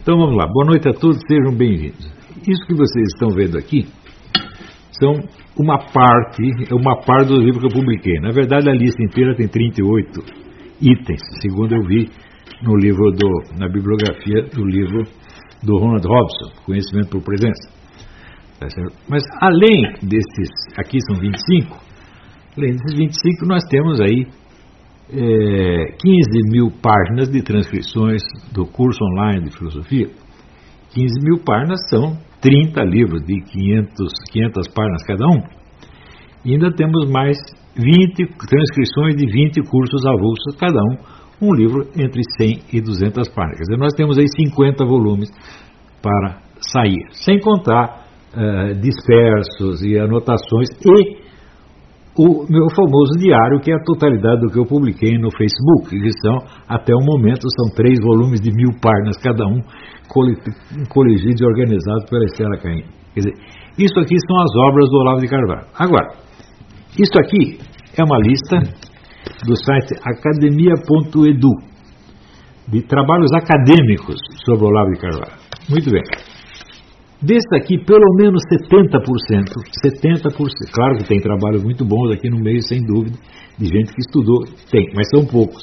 Então vamos lá, boa noite a todos, sejam bem-vindos. Isso que vocês estão vendo aqui são uma parte do livro que eu publiquei. Na verdade, a lista inteira tem 38 itens, segundo eu vi no livro na bibliografia do livro do Ronald Robson, Conhecimento por Presença. Mas além desses, aqui são 25, além desses 25 nós temos aí 15.000 páginas de transcrições do curso online de filosofia. 15.000 páginas são 30 livros de 500 páginas cada um. E ainda temos mais 20 transcrições de 20 cursos avulsos cada um livro entre 100 e 200 páginas. Quer dizer, nós temos aí 50 volumes para sair, sem contar dispersos e anotações e o meu famoso diário, que é a totalidade do que eu publiquei no Facebook, que são, até o momento, são 3 volumes de 1.000 páginas cada um, coligidos e organizados pela Estela Caim. Quer dizer, isso aqui são as obras do Olavo de Carvalho. Agora, isso aqui é uma lista do site academia.edu, de trabalhos acadêmicos sobre o Olavo de Carvalho. Muito bem. Desse aqui, pelo menos 70%, claro que tem trabalhos muito bons aqui no meio, sem dúvida, de gente que estudou, tem, mas são poucos.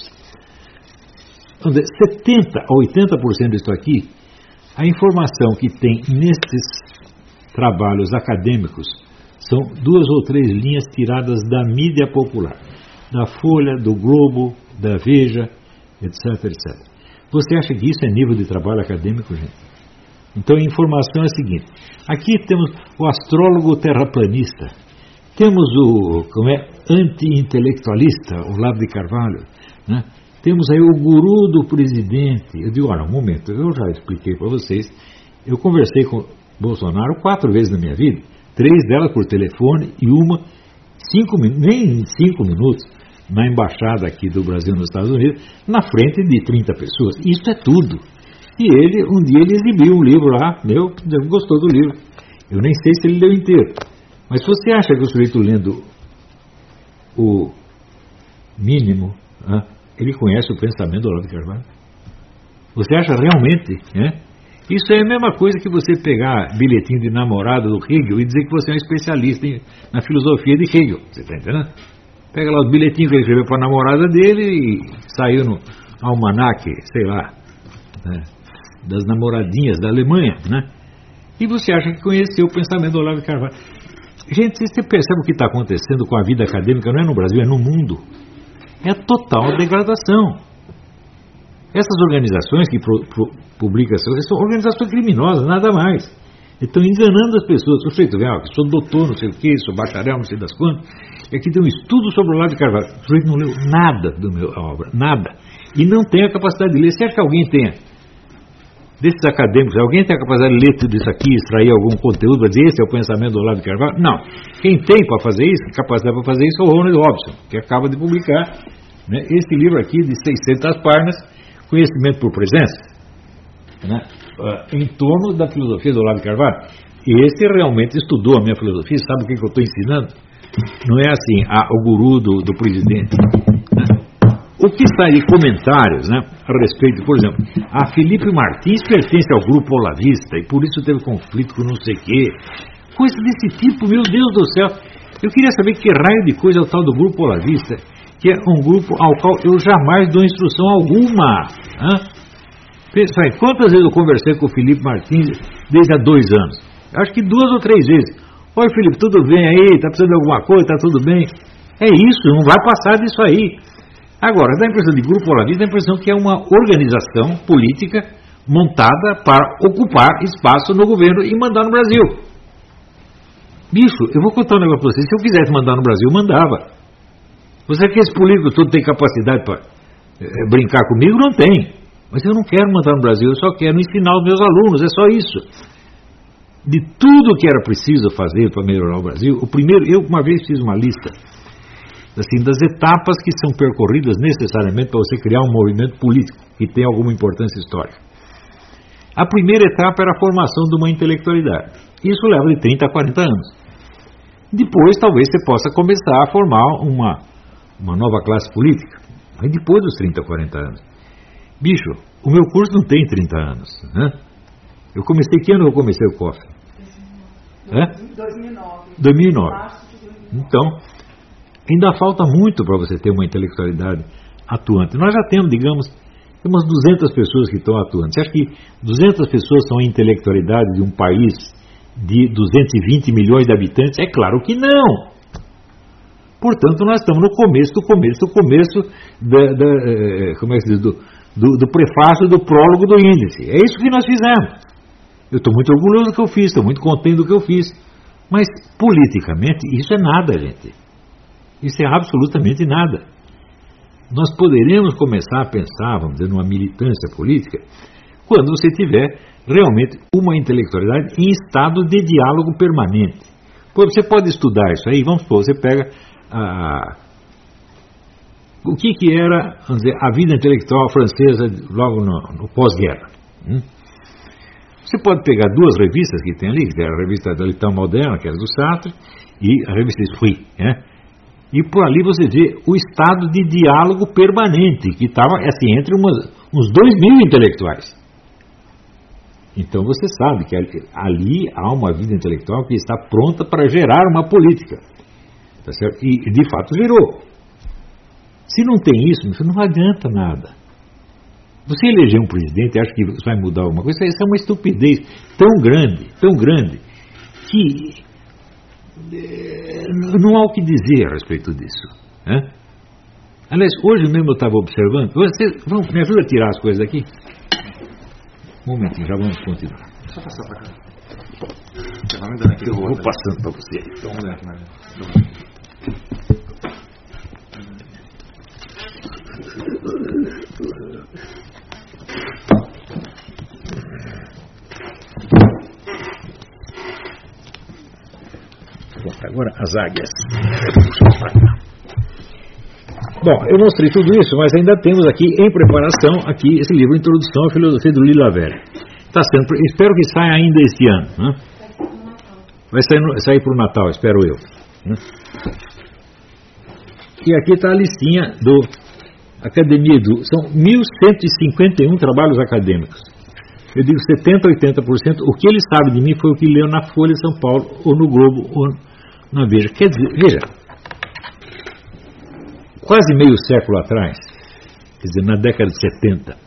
70% a 80% disso aqui, a informação que tem nesses trabalhos acadêmicos são 2 ou 3 linhas tiradas da mídia popular, da Folha, do Globo, da Veja, etc, etc. Você acha que isso é nível de trabalho acadêmico, gente? Então a informação é a seguinte: aqui temos o astrólogo terraplanista, temos o anti-intelectualista, Olavo de Carvalho, né? Temos aí o guru do presidente. Eu digo, olha, um momento, eu já expliquei para vocês, eu conversei com Bolsonaro 4 vezes na minha vida, 3 delas por telefone e uma 5 minutos na embaixada aqui do Brasil nos Estados Unidos, na frente de 30 pessoas. Isso é tudo. E um dia ele exibiu um livro lá, gostou do livro. Eu nem sei se ele leu inteiro. Mas se você acha que o sujeito lendo o mínimo, ele conhece o pensamento do Olavo de Carvalho? Você acha realmente? Isso é a mesma coisa que você pegar bilhetinho de namorada do Hegel e dizer que você é um especialista na filosofia de Hegel. Você está entendendo? Pega lá os bilhetinhos que ele escreveu para a namorada dele e saiu no almanaque, sei lá, das namoradinhas da Alemanha, né? E você acha que conheceu o pensamento do Olavo de Carvalho. Gente, você percebe o que está acontecendo com a vida acadêmica, não é no Brasil, é no mundo. É a total degradação. Essas organizações que publicam, são organizações criminosas, nada mais. Estão enganando as pessoas. O sujeito vem, que sou doutor, não sei o quê, sou bacharel, não sei das quantas. E aqui tem um estudo sobre o Olavo de Carvalho. O sujeito não leu nada da minha obra, nada. E não tem a capacidade de ler. Você acha que alguém tenha? Desses acadêmicos, alguém tem a capacidade de ler tudo isso aqui, extrair algum conteúdo para dizer esse é o pensamento do Olavo de Carvalho? Não. Quem tem para fazer isso, capacidade para fazer isso, é o Ronald Robson, que acaba de publicar esse livro aqui de 600 páginas, Conhecimento por Presença, em torno da filosofia do Olavo de Carvalho. E esse realmente estudou a minha filosofia, sabe o que eu estou ensinando? Não é assim, o guru do presidente. O que sai de comentários a respeito, por exemplo, a Felipe Martins pertence ao grupo olavista e por isso teve conflito com não sei o quê. Coisa desse tipo, meu Deus do céu. Eu queria saber que raio de coisa é o tal do grupo olavista, que é um grupo ao qual eu jamais dou instrução alguma. Pensa, quantas vezes eu conversei com o Felipe Martins desde há 2 anos? Acho que 2 ou 3 vezes. Oi, Felipe, tudo bem aí? Está precisando de alguma coisa? Está tudo bem? É isso, não vai passar disso aí. Agora, dá a impressão de grupo olavista, dá a impressão que é uma organização política montada para ocupar espaço no governo e mandar no Brasil. Bicho, eu vou contar um negócio para vocês. Se eu quisesse mandar no Brasil, eu mandava. Você acha que esse político todo tem capacidade para brincar comigo? Não tem. Mas eu não quero mandar no Brasil, eu só quero ensinar os meus alunos, é só isso. De tudo que era preciso fazer para melhorar o Brasil, o primeiro, eu uma vez fiz uma lista das etapas que são percorridas necessariamente para você criar um movimento político que tem alguma importância histórica. A primeira etapa era a formação de uma intelectualidade. Isso leva de 30 a 40 anos. Depois, talvez você possa começar a formar uma nova classe política. Mas depois dos 30 a 40 anos. Bicho, o meu curso não tem 30 anos. Eu comecei, que ano eu comecei o COF? 2009. Então, ainda falta muito para você ter uma intelectualidade atuante. Nós já temos, digamos, umas 200 pessoas que estão atuando. Você acha que 200 pessoas são a intelectualidade de um país de 220 milhões de habitantes? É claro que não. Portanto, nós estamos no começo como é que se diz, do prefácio, do prólogo do índice. É isso que nós fizemos. Eu estou muito orgulhoso do que eu fiz, estou muito contente do que eu fiz. Mas, politicamente, isso é nada, gente. Isso é absolutamente nada. Nós poderemos começar a pensar, vamos dizer, numa militância política, quando você tiver realmente uma intelectualidade em estado de diálogo permanente. Você pode estudar isso aí, vamos supor, você pega o que era, vamos dizer, a vida intelectual francesa logo no pós-guerra. Você pode pegar duas revistas que tem ali, que é a revista da L'état Moderne, que era do Sartre, e a revista Esprit, e por ali você vê o estado de diálogo permanente, que estava assim, entre uns 2.000 intelectuais. Então você sabe que ali há uma vida intelectual que está pronta para gerar uma política. Tá certo? E de fato gerou. Se não tem isso não adianta nada. Você eleger um presidente e acha que vai mudar alguma coisa, isso é uma estupidez tão grande, que não há o que dizer a respeito disso. Aliás, hoje mesmo eu estava observando. Vocês me ajudam a tirar as coisas daqui? Um momentinho, já vamos continuar. Só passar para cá. Eu vou passando para você. Vamos ver aqui, Agora as águias. Bom, eu mostrei tudo isso, mas ainda temos aqui em preparação esse livro Introdução à Filosofia do Lila Velha. Espero que saia ainda este ano. Vai sair para o Natal, espero eu. E aqui está a listinha do Academia são 1.151 trabalhos acadêmicos. Eu digo 70%, 80%. O que ele sabe de mim foi o que leu na Folha de São Paulo, ou no Globo, ou na Veja. Quer dizer, veja, quase meio século atrás, quer dizer, na década de 70,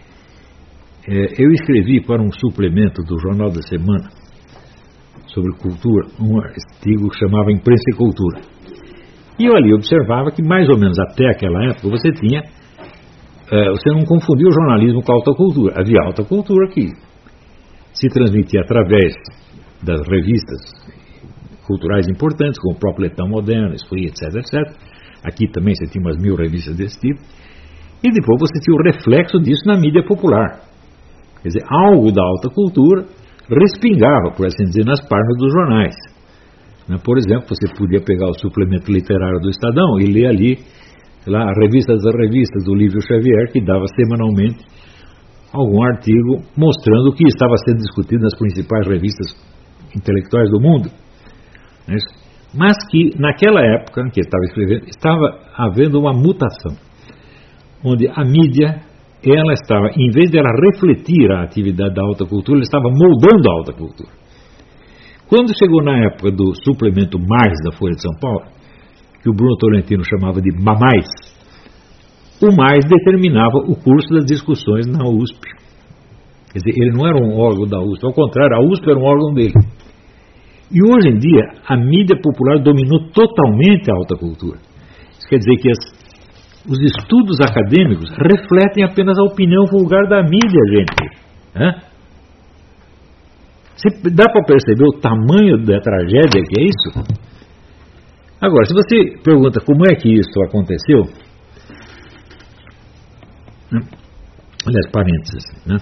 eu escrevi para um suplemento do Jornal da Semana sobre cultura, um artigo que chamava Imprensa e Cultura. E eu ali observava que, mais ou menos até aquela época, você não confundia o jornalismo com a alta cultura. Havia alta cultura que se transmitia através das revistas culturais importantes, como o próprio L'état Moderne, Esprit, etc. Aqui também você tinha umas 1.000 revistas desse tipo. E depois você tinha o reflexo disso na mídia popular. Quer dizer, algo da alta cultura respingava, por assim dizer, nas páginas dos jornais. Por exemplo, você podia pegar o suplemento literário do Estadão e ler ali a revista das revistas do Lívio Xavier, que dava semanalmente algum artigo mostrando o que estava sendo discutido nas principais revistas intelectuais do mundo. Mas que naquela época que ele estava escrevendo, estava havendo uma mutação, onde a mídia, ela estava, em vez de ela refletir a atividade da alta cultura, ela estava moldando a alta cultura. Quando chegou na época do suplemento Mais da Folha de São Paulo, que o Bruno Tolentino chamava de Mamais, o Mais determinava o curso das discussões na USP. Quer dizer, ele não era um órgão da USP, ao contrário, a USP era um órgão dele. E hoje em dia, a mídia popular dominou totalmente a alta cultura. Isso quer dizer que os estudos acadêmicos refletem apenas a opinião vulgar da mídia, gente. Dá para perceber o tamanho da tragédia que é isso? Agora, se você pergunta como é que isso aconteceu, aliás, parênteses,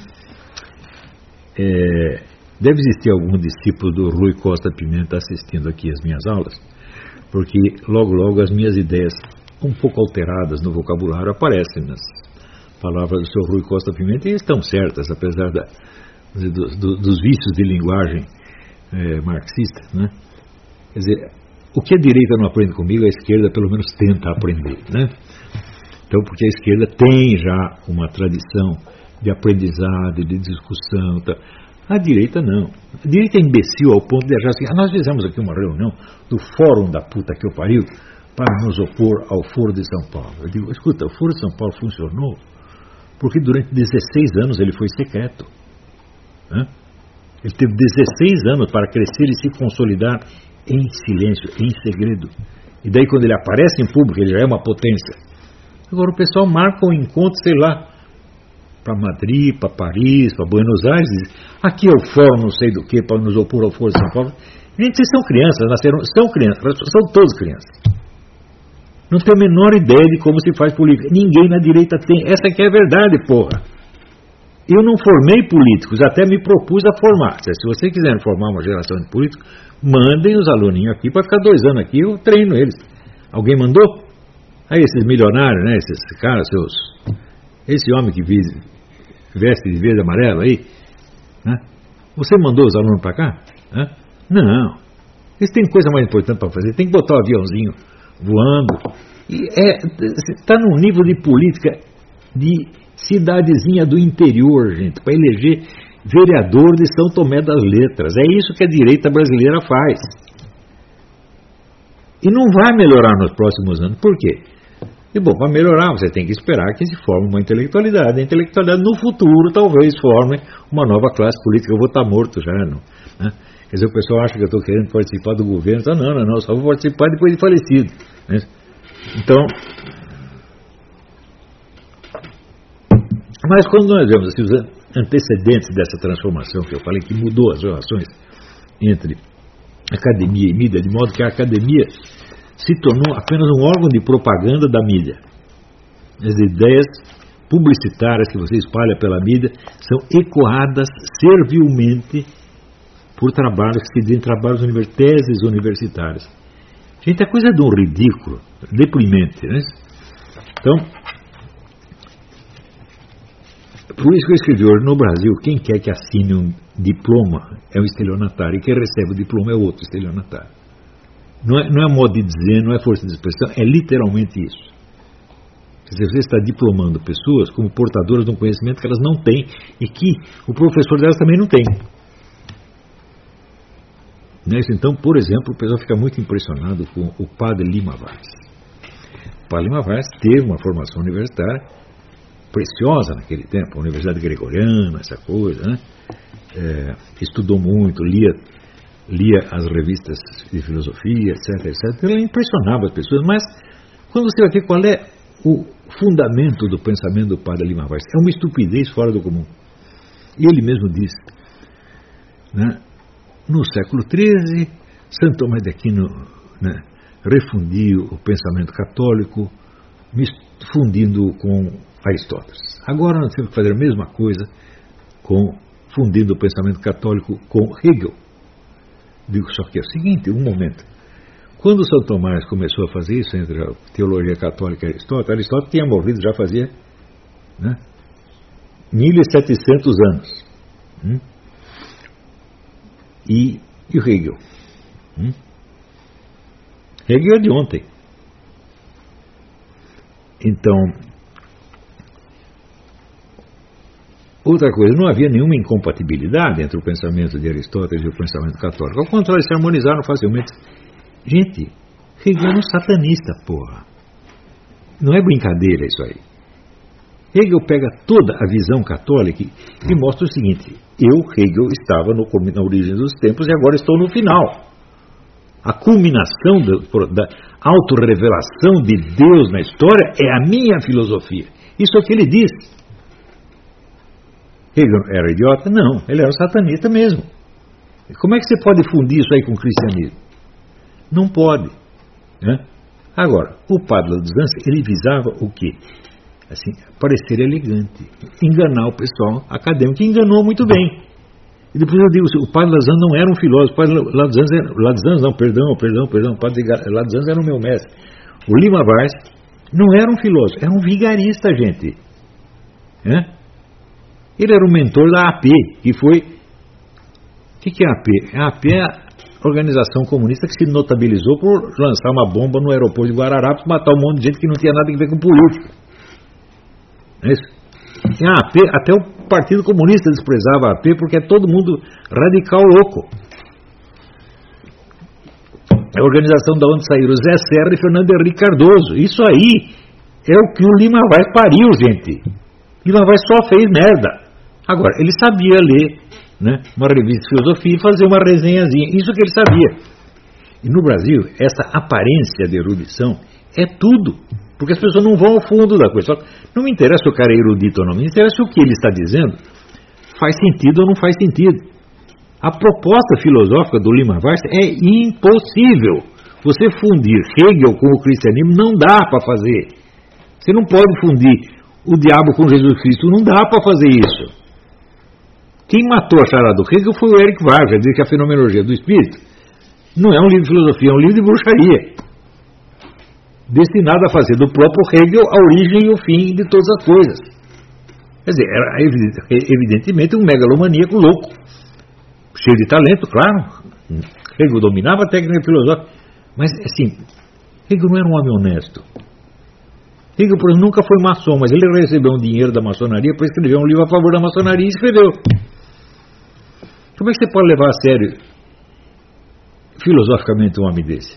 deve existir algum discípulo do Rui Costa Pimenta assistindo aqui as minhas aulas, porque logo as minhas ideias um pouco alteradas no vocabulário aparecem nas palavras do seu Rui Costa Pimenta e estão certas, apesar dos vícios de linguagem marxista. Quer dizer, o que a direita não aprende comigo, a esquerda pelo menos tenta aprender. Então, porque a esquerda tem já uma tradição de aprendizado, de discussão. Tá? A direita não. A direita é imbecil ao ponto de achar assim, nós fizemos aqui uma reunião do Fórum da puta que eu pariu para nos opor ao Foro de São Paulo. Eu digo, escuta, o Foro de São Paulo funcionou porque durante 16 anos ele foi secreto. Ele teve 16 anos para crescer e se consolidar em silêncio, em segredo. E daí quando ele aparece em público, ele já é uma potência. Agora o pessoal marca um encontro, sei lá, para Madrid, para Paris, para Buenos Aires, aqui é o fórum não sei do que, para nos opor ao Foro de São Paulo. Gente, vocês são crianças, são crianças, são todos crianças. Não tem a menor ideia de como se faz política. Ninguém na direita tem. Essa aqui é a verdade, porra. Eu não formei políticos, até me propus a formar. Se vocês quiserem formar uma geração de políticos, mandem os aluninhos aqui para ficar 2 anos aqui, eu treino eles. Alguém mandou? Aí esses milionários, né? Esses caras, esse homem que veste de verde e amarelo aí, né? Você mandou os alunos para cá? Não. Eles têm coisa mais importante para fazer. Tem que botar o aviãozinho voando. E está num nível de política de cidadezinha do interior, gente, para eleger vereador de São Tomé das Letras. É isso que a direita brasileira faz. E não vai melhorar nos próximos anos. Por quê? E bom, para melhorar você tem que esperar que se forme uma intelectualidade. A intelectualidade no futuro talvez forme uma nova classe política. Eu vou estar morto já, não? Né? Quer dizer, o pessoal acha que eu estou querendo participar do governo. Então, não, só vou participar depois de falecido. Né? Então, mas quando nós vemos assim, os antecedentes dessa transformação que eu falei, que mudou as relações entre academia e mídia, de modo que a academia se tornou apenas um órgão de propaganda da mídia. As ideias publicitárias que você espalha pela mídia são ecoadas servilmente por trabalhos que se dizem trabalhos teses universitárias. Gente, a coisa é de um ridículo, deprimente, né? Então, por isso que eu escrevi hoje, no Brasil, quem quer que assine um diploma é um estelionatário, e quem recebe o diploma é outro estelionatário. Não é modo de dizer, não é força de expressão, é literalmente isso. Você está diplomando pessoas como portadoras de um conhecimento que elas não têm e que o professor delas também não tem. Então, por exemplo, o pessoal fica muito impressionado com o padre Lima Vaz. O padre Lima Vaz teve uma formação universitária preciosa naquele tempo, a Universidade Gregoriana, essa coisa, né? Estudou muito, lia as revistas de filosofia, etc. Ele impressionava as pessoas, mas quando você vai ver qual é o fundamento do pensamento do padre Lima Vaz, é uma estupidez fora do comum. E ele mesmo diz, né? No século XIII, Santo Tomás de Aquino, né, refundiu o pensamento católico, fundindo-o com Aristóteles. Agora nós temos que fazer a mesma coisa fundindo o pensamento católico com Hegel. Digo só que é o seguinte, um momento. Quando São Tomás começou a fazer isso entre a teologia católica e Aristóteles tinha morrido já fazia 1700 anos. E o Hegel? Hegel é de ontem. Então, outra coisa, não havia nenhuma incompatibilidade entre o pensamento de Aristóteles e o pensamento católico. Ao contrário, eles se harmonizaram facilmente. Gente, Hegel é um satanista, porra. Não é brincadeira isso aí. Hegel pega toda a visão católica e mostra o seguinte: Hegel, estava na origem dos tempos e agora estou no final. A culminação da autorrevelação de Deus na história é a minha filosofia. Isso é o que ele diz. Hegel era idiota? Não, ele era um satanista mesmo. Como é que você pode fundir isso aí com o cristianismo? Não pode. Né? Agora, o padre dos Anjos, ele visava o quê? Assim, parecer elegante, enganar o pessoal acadêmico, que enganou muito bem. E depois eu digo, o padre Lazan não era um filósofo, o padre Lazan não, perdão, o padre Lazan era o meu mestre. O Lima Vaz não era um filósofo, era um vigarista, gente. Ele era o mentor da AP, que foi... O que é a AP? A AP é a organização comunista que se notabilizou por lançar uma bomba no aeroporto de Guararapes e matar um monte de gente que não tinha nada a ver com política. É isso? A AP, até o Partido Comunista desprezava a AP porque é todo mundo radical louco. A organização da onde saíram Zé Serra e Fernando Henrique Cardoso. Isso aí é o que o Lima Vaz pariu, gente. Lima Vaz só fez merda. Agora, ele sabia ler, né, uma revista de filosofia e fazer uma resenhazinha. Isso que ele sabia. E no Brasil, essa aparência de erudição é tudo. Porque as pessoas não vão ao fundo da coisa. Não me interessa se o cara é erudito ou não. Me interessa se o que ele está dizendo faz sentido ou não faz sentido. A proposta filosófica do Lima Vaz é impossível. Você fundir Hegel com o cristianismo não dá para fazer. Você não pode fundir o diabo com Jesus Cristo. Não dá para fazer isso. Quem matou a charada do Hegel foi o Eric Vargas, diz que a fenomenologia do espírito não é um livro de filosofia, é um livro de bruxaria, destinado a fazer do próprio Hegel a origem e o fim de todas as coisas. Quer dizer, era evidentemente um megalomaníaco louco, cheio de talento, claro. Hegel dominava a técnica filosófica, mas assim, Hegel não era um homem honesto. Hegel, por exemplo, nunca foi maçom, mas ele recebeu um dinheiro da maçonaria para escrever um livro a favor da maçonaria e escreveu. Como é que você pode levar a sério filosoficamente um homem desse?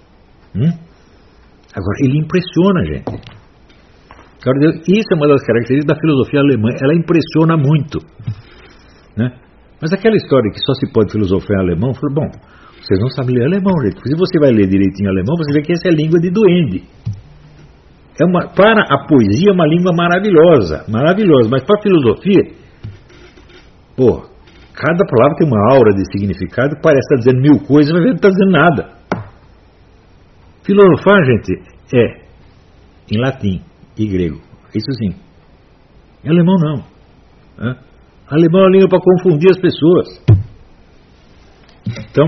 Agora, ele impressiona a gente. Isso é uma das características da filosofia alemã. Ela impressiona muito, né? Mas aquela história que só se pode filosofar em alemão, eu falei, bom, vocês não sabem ler alemão, gente. Se você vai ler direitinho alemão, você vê que essa é a língua de duende. Para a poesia é uma língua maravilhosa, maravilhosa, mas para a filosofia, pô, cada palavra tem uma aura de significado, parece estar dizendo 1000 coisas, mas não está dizendo nada. Filosofar, gente, é em latim e grego, isso sim. Em alemão não. Alemão é uma língua para confundir as pessoas. Então,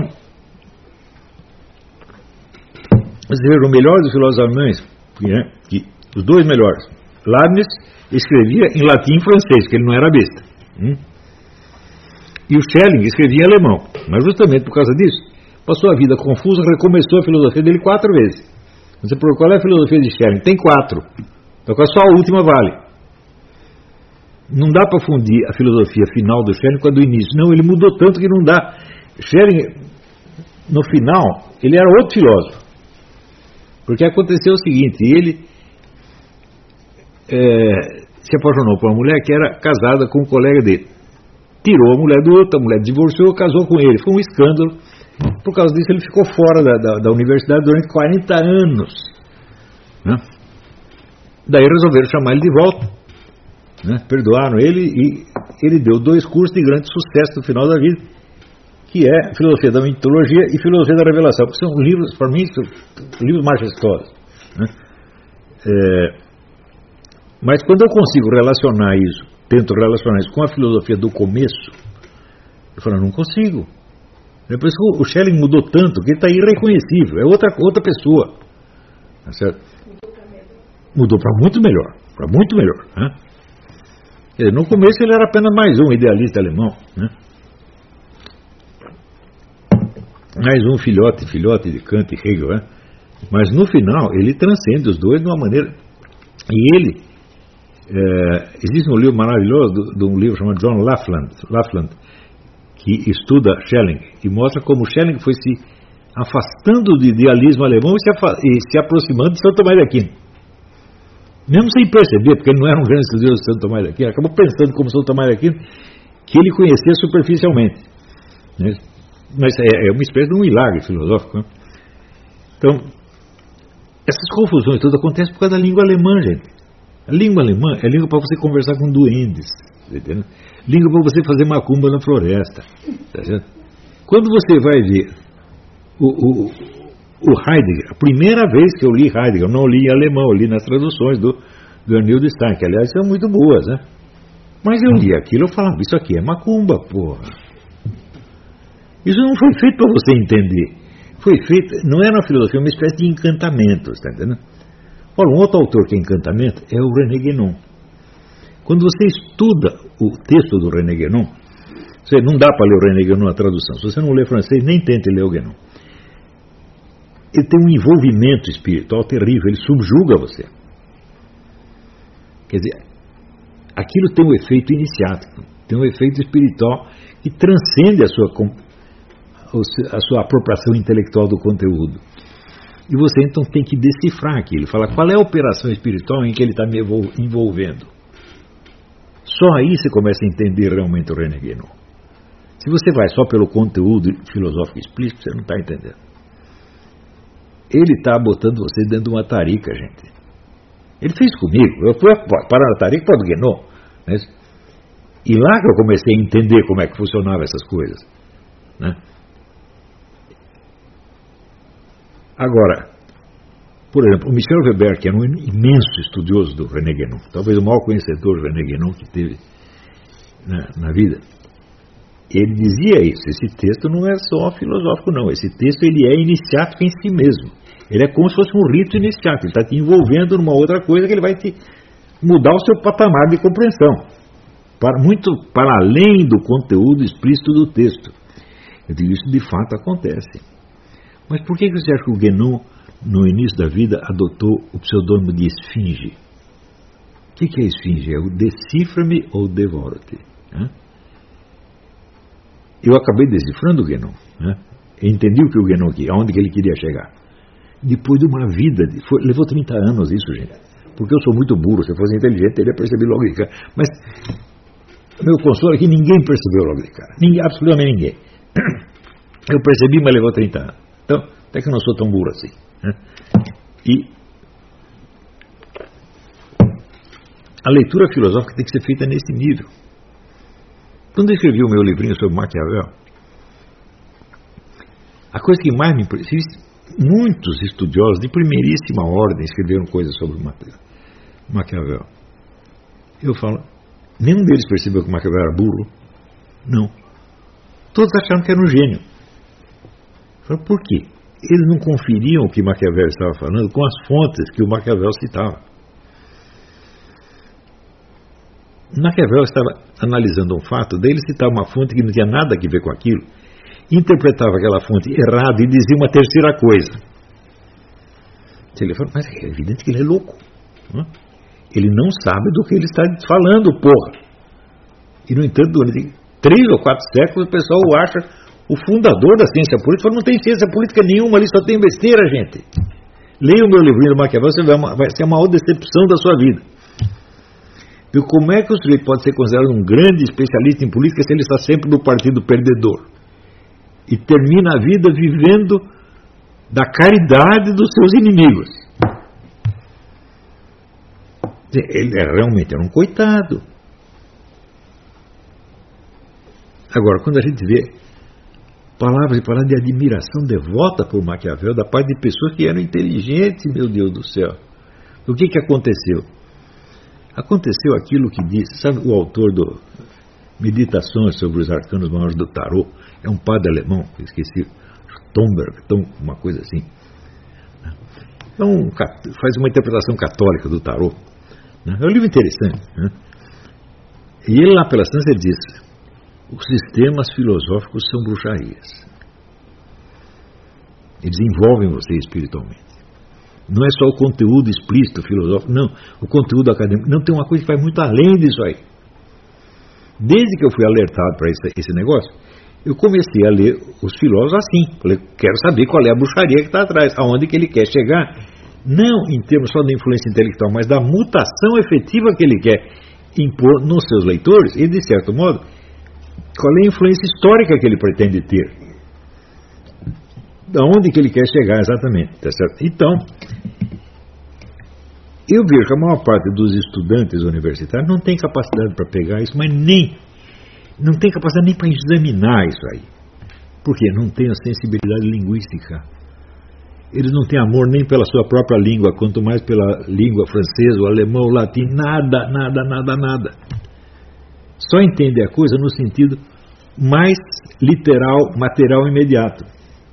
vocês vejam, o melhor dos filósofos alemães, que os dois melhores, Leibniz escrevia em latim e francês, porque ele não era besta. E o Schelling escrevia em alemão, mas justamente por causa disso, passou a vida confusa, recomeçou a filosofia dele 4 vezes. Você pergunta qual é a filosofia de Schelling? Tem 4. Então só a última vale. Não dá para fundir a filosofia final do Schelling com a do início. Não, ele mudou tanto que não dá. Schelling, no final, ele era outro filósofo. Porque aconteceu o seguinte, ele se apaixonou por uma mulher que era casada com um colega dele. Tirou a mulher do outro, a mulher divorciou, casou com ele. Foi um escândalo. Por causa disso ele ficou fora da universidade durante 40 anos. Né? Daí resolveram chamar ele de volta. Né? Perdoaram ele e ele deu 2 cursos de grande sucesso no final da vida, que é Filosofia da Mitologia e Filosofia da Revelação, que são livros, para mim, livros majestosos. Né? Mas quando eu consigo relacionar isso, tento relacionar isso com a filosofia do começo, eu falo, não consigo. Depois o Schelling mudou tanto que ele está irreconhecível, é outra pessoa. Tá certo? Mudou para muito melhor, para muito melhor. Né? No começo ele era apenas mais um idealista alemão, né? Mais um filhote de Kant e Hegel, né? Mas no final ele transcende os dois de uma maneira. E ele existe um livro maravilhoso de um livro chamado John Lafland, que estuda Schelling e mostra como Schelling foi se afastando do idealismo alemão e se aproximando de São Tomás de Aquino, mesmo sem perceber, porque ele não era um grande estudioso de São Tomás de Aquino, acabou pensando como São Tomás de Aquino, que ele conhecia superficialmente, né? Mas é uma espécie de um milagre filosófico, né? Então, essas confusões todas acontecem por causa da língua alemã, gente. A língua alemã é língua para você conversar com duendes, entendeu? Língua para você fazer macumba na floresta, tá certo? Quando você vai ver o Heidegger, a primeira vez que eu li Heidegger, eu não li em alemão, eu li nas traduções do Arnildo Stein, que aliás são muito boas, né? Mas eu li aquilo, eu falava, isso aqui é macumba, porra. Isso não foi feito para você entender. Foi feito, não era uma filosofia, uma espécie de encantamento, está entendendo? Olha, um outro autor que é encantamento é o René Guénon. Quando você estuda o texto do René Guénon, você não dá para ler o René Guénon na tradução. Se você não lê francês, nem tente ler o Guénon. Ele tem um envolvimento espiritual terrível, ele subjuga você. Quer dizer, aquilo tem um efeito iniciático, tem um efeito espiritual que transcende a sua apropriação intelectual do conteúdo. E você então tem que decifrar aquilo, falar qual é a operação espiritual em que ele está me envolvendo. Só aí você começa a entender realmente o René Guénon. Se você vai só pelo conteúdo filosófico explícito, você não está entendendo. Ele está botando você dentro de uma tarica, gente. Ele fez comigo. Eu fui parar na tarica para o Guénon. Né? E lá que eu comecei a entender como é que funcionavam essas coisas. Né? Agora, por exemplo, o Michel Weber, que era um imenso estudioso do René Guénon, talvez o maior conhecedor do René Guénon que teve na vida, ele dizia isso: esse texto não é só filosófico, não. Esse texto ele é iniciático em si mesmo. Ele é como se fosse um rito iniciático. Ele está te envolvendo numa outra coisa que ele vai te mudar o seu patamar de compreensão. Muito para além do conteúdo explícito do texto. Eu digo, isso de fato acontece. Mas por que você acha que o Guénon, no início da vida, adotou o pseudônimo de Esfinge? O que é Esfinge? É o decifra-me ou devora-te. Eu acabei decifrando o Guénon. Entendi o que o Guénon queria, aonde que ele queria chegar. Depois de uma vida, levou 30 anos isso, gente. Porque eu sou muito burro, se eu fosse inteligente, teria percebido logo de cara. Mas meu consolo é que ninguém percebeu logo de cara. Absolutamente ninguém. Eu percebi, mas levou 30 anos. Então, até que eu não sou tão burro assim. E a leitura filosófica tem que ser feita nesse nível. Quando eu escrevi o meu livrinho sobre Maquiavel, a coisa que mais me impressiona, muitos estudiosos de primeiríssima ordem escreveram coisas sobre Maquiavel. Eu falo, nenhum deles percebeu que Maquiavel era burro. Não. Todos acharam que era um gênio. Eu falo, por quê? Eles não conferiam o que Maquiavel estava falando com as fontes que o Maquiavel citava. Maquiavel estava analisando um fato, daí ele citava uma fonte que não tinha nada a ver com aquilo, interpretava aquela fonte errada e dizia uma terceira coisa. Ele falou, mas é evidente que ele é louco. Ele não sabe do que ele está falando, porra. E, no entanto, durante 3 ou 4 séculos, o pessoal o acha o fundador da ciência política. Fala, não tem ciência política nenhuma, ali só tem besteira, gente. Leia o meu livrinho do Maquiavel, você vai ser a maior decepção da sua vida. E como é que o sujeito pode ser considerado um grande especialista em política se ele está sempre do partido perdedor? E termina a vida vivendo da caridade dos seus inimigos. Ele realmente era um coitado. Agora, quando a gente vê palavras e palavras de admiração devota por Maquiavel da parte de pessoas que eram inteligentes, meu Deus do céu. O que aconteceu? Aconteceu aquilo que diz, sabe o autor do Meditações sobre os Arcanos Maiores do Tarot? É um padre alemão, esqueci, Stomberg, uma coisa assim. Então, faz uma interpretação católica do Tarot. É um livro interessante. E ele, lá pela Estância, ele diz: os sistemas filosóficos são bruxarias. Eles envolvem você espiritualmente. Não é só o conteúdo explícito filosófico, não. O conteúdo acadêmico. Não, tem uma coisa que vai muito além disso aí. Desde que eu fui alertado para esse negócio, eu comecei a ler os filósofos assim. Falei, quero saber qual é a bruxaria que está atrás, aonde que ele quer chegar. Não em termos só da influência intelectual, mas da mutação efetiva que ele quer impor nos seus leitores e, de certo modo, qual é a influência histórica que ele pretende ter. Da onde que ele quer chegar exatamente. Tá certo? Então, eu vejo que a maior parte dos estudantes universitários não tem capacidade para pegar isso, mas não tem capacidade nem para examinar isso aí. Por quê? Não tem a sensibilidade linguística. Eles não têm amor nem pela sua própria língua, quanto mais pela língua francesa, o alemão, o latim, nada. Só entendem a coisa no sentido mais literal, material, imediato.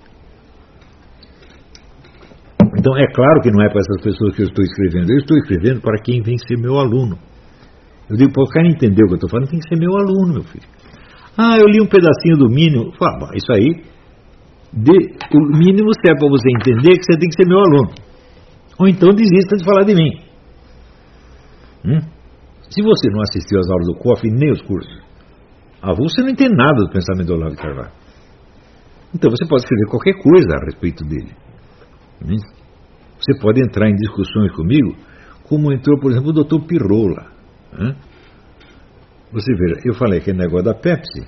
Então é claro que não é para essas pessoas que eu estou escrevendo. Eu estou escrevendo para quem vem ser meu aluno. Eu digo, para o cara entender o que eu estou falando, tem que ser meu aluno, meu filho. Eu li um pedacinho do mínimo. Isso aí, o mínimo serve para você entender que você tem que ser meu aluno. Ou então desista de falar de mim. Se você não assistiu às aulas do COF nem os cursos, você não entende nada do pensamento do Olavo de Carvalho. Então você pode escrever qualquer coisa a respeito dele. Você pode entrar em discussões comigo, como entrou, por exemplo, o Dr. Pirola. Você veja, eu falei aquele negócio da Pepsi.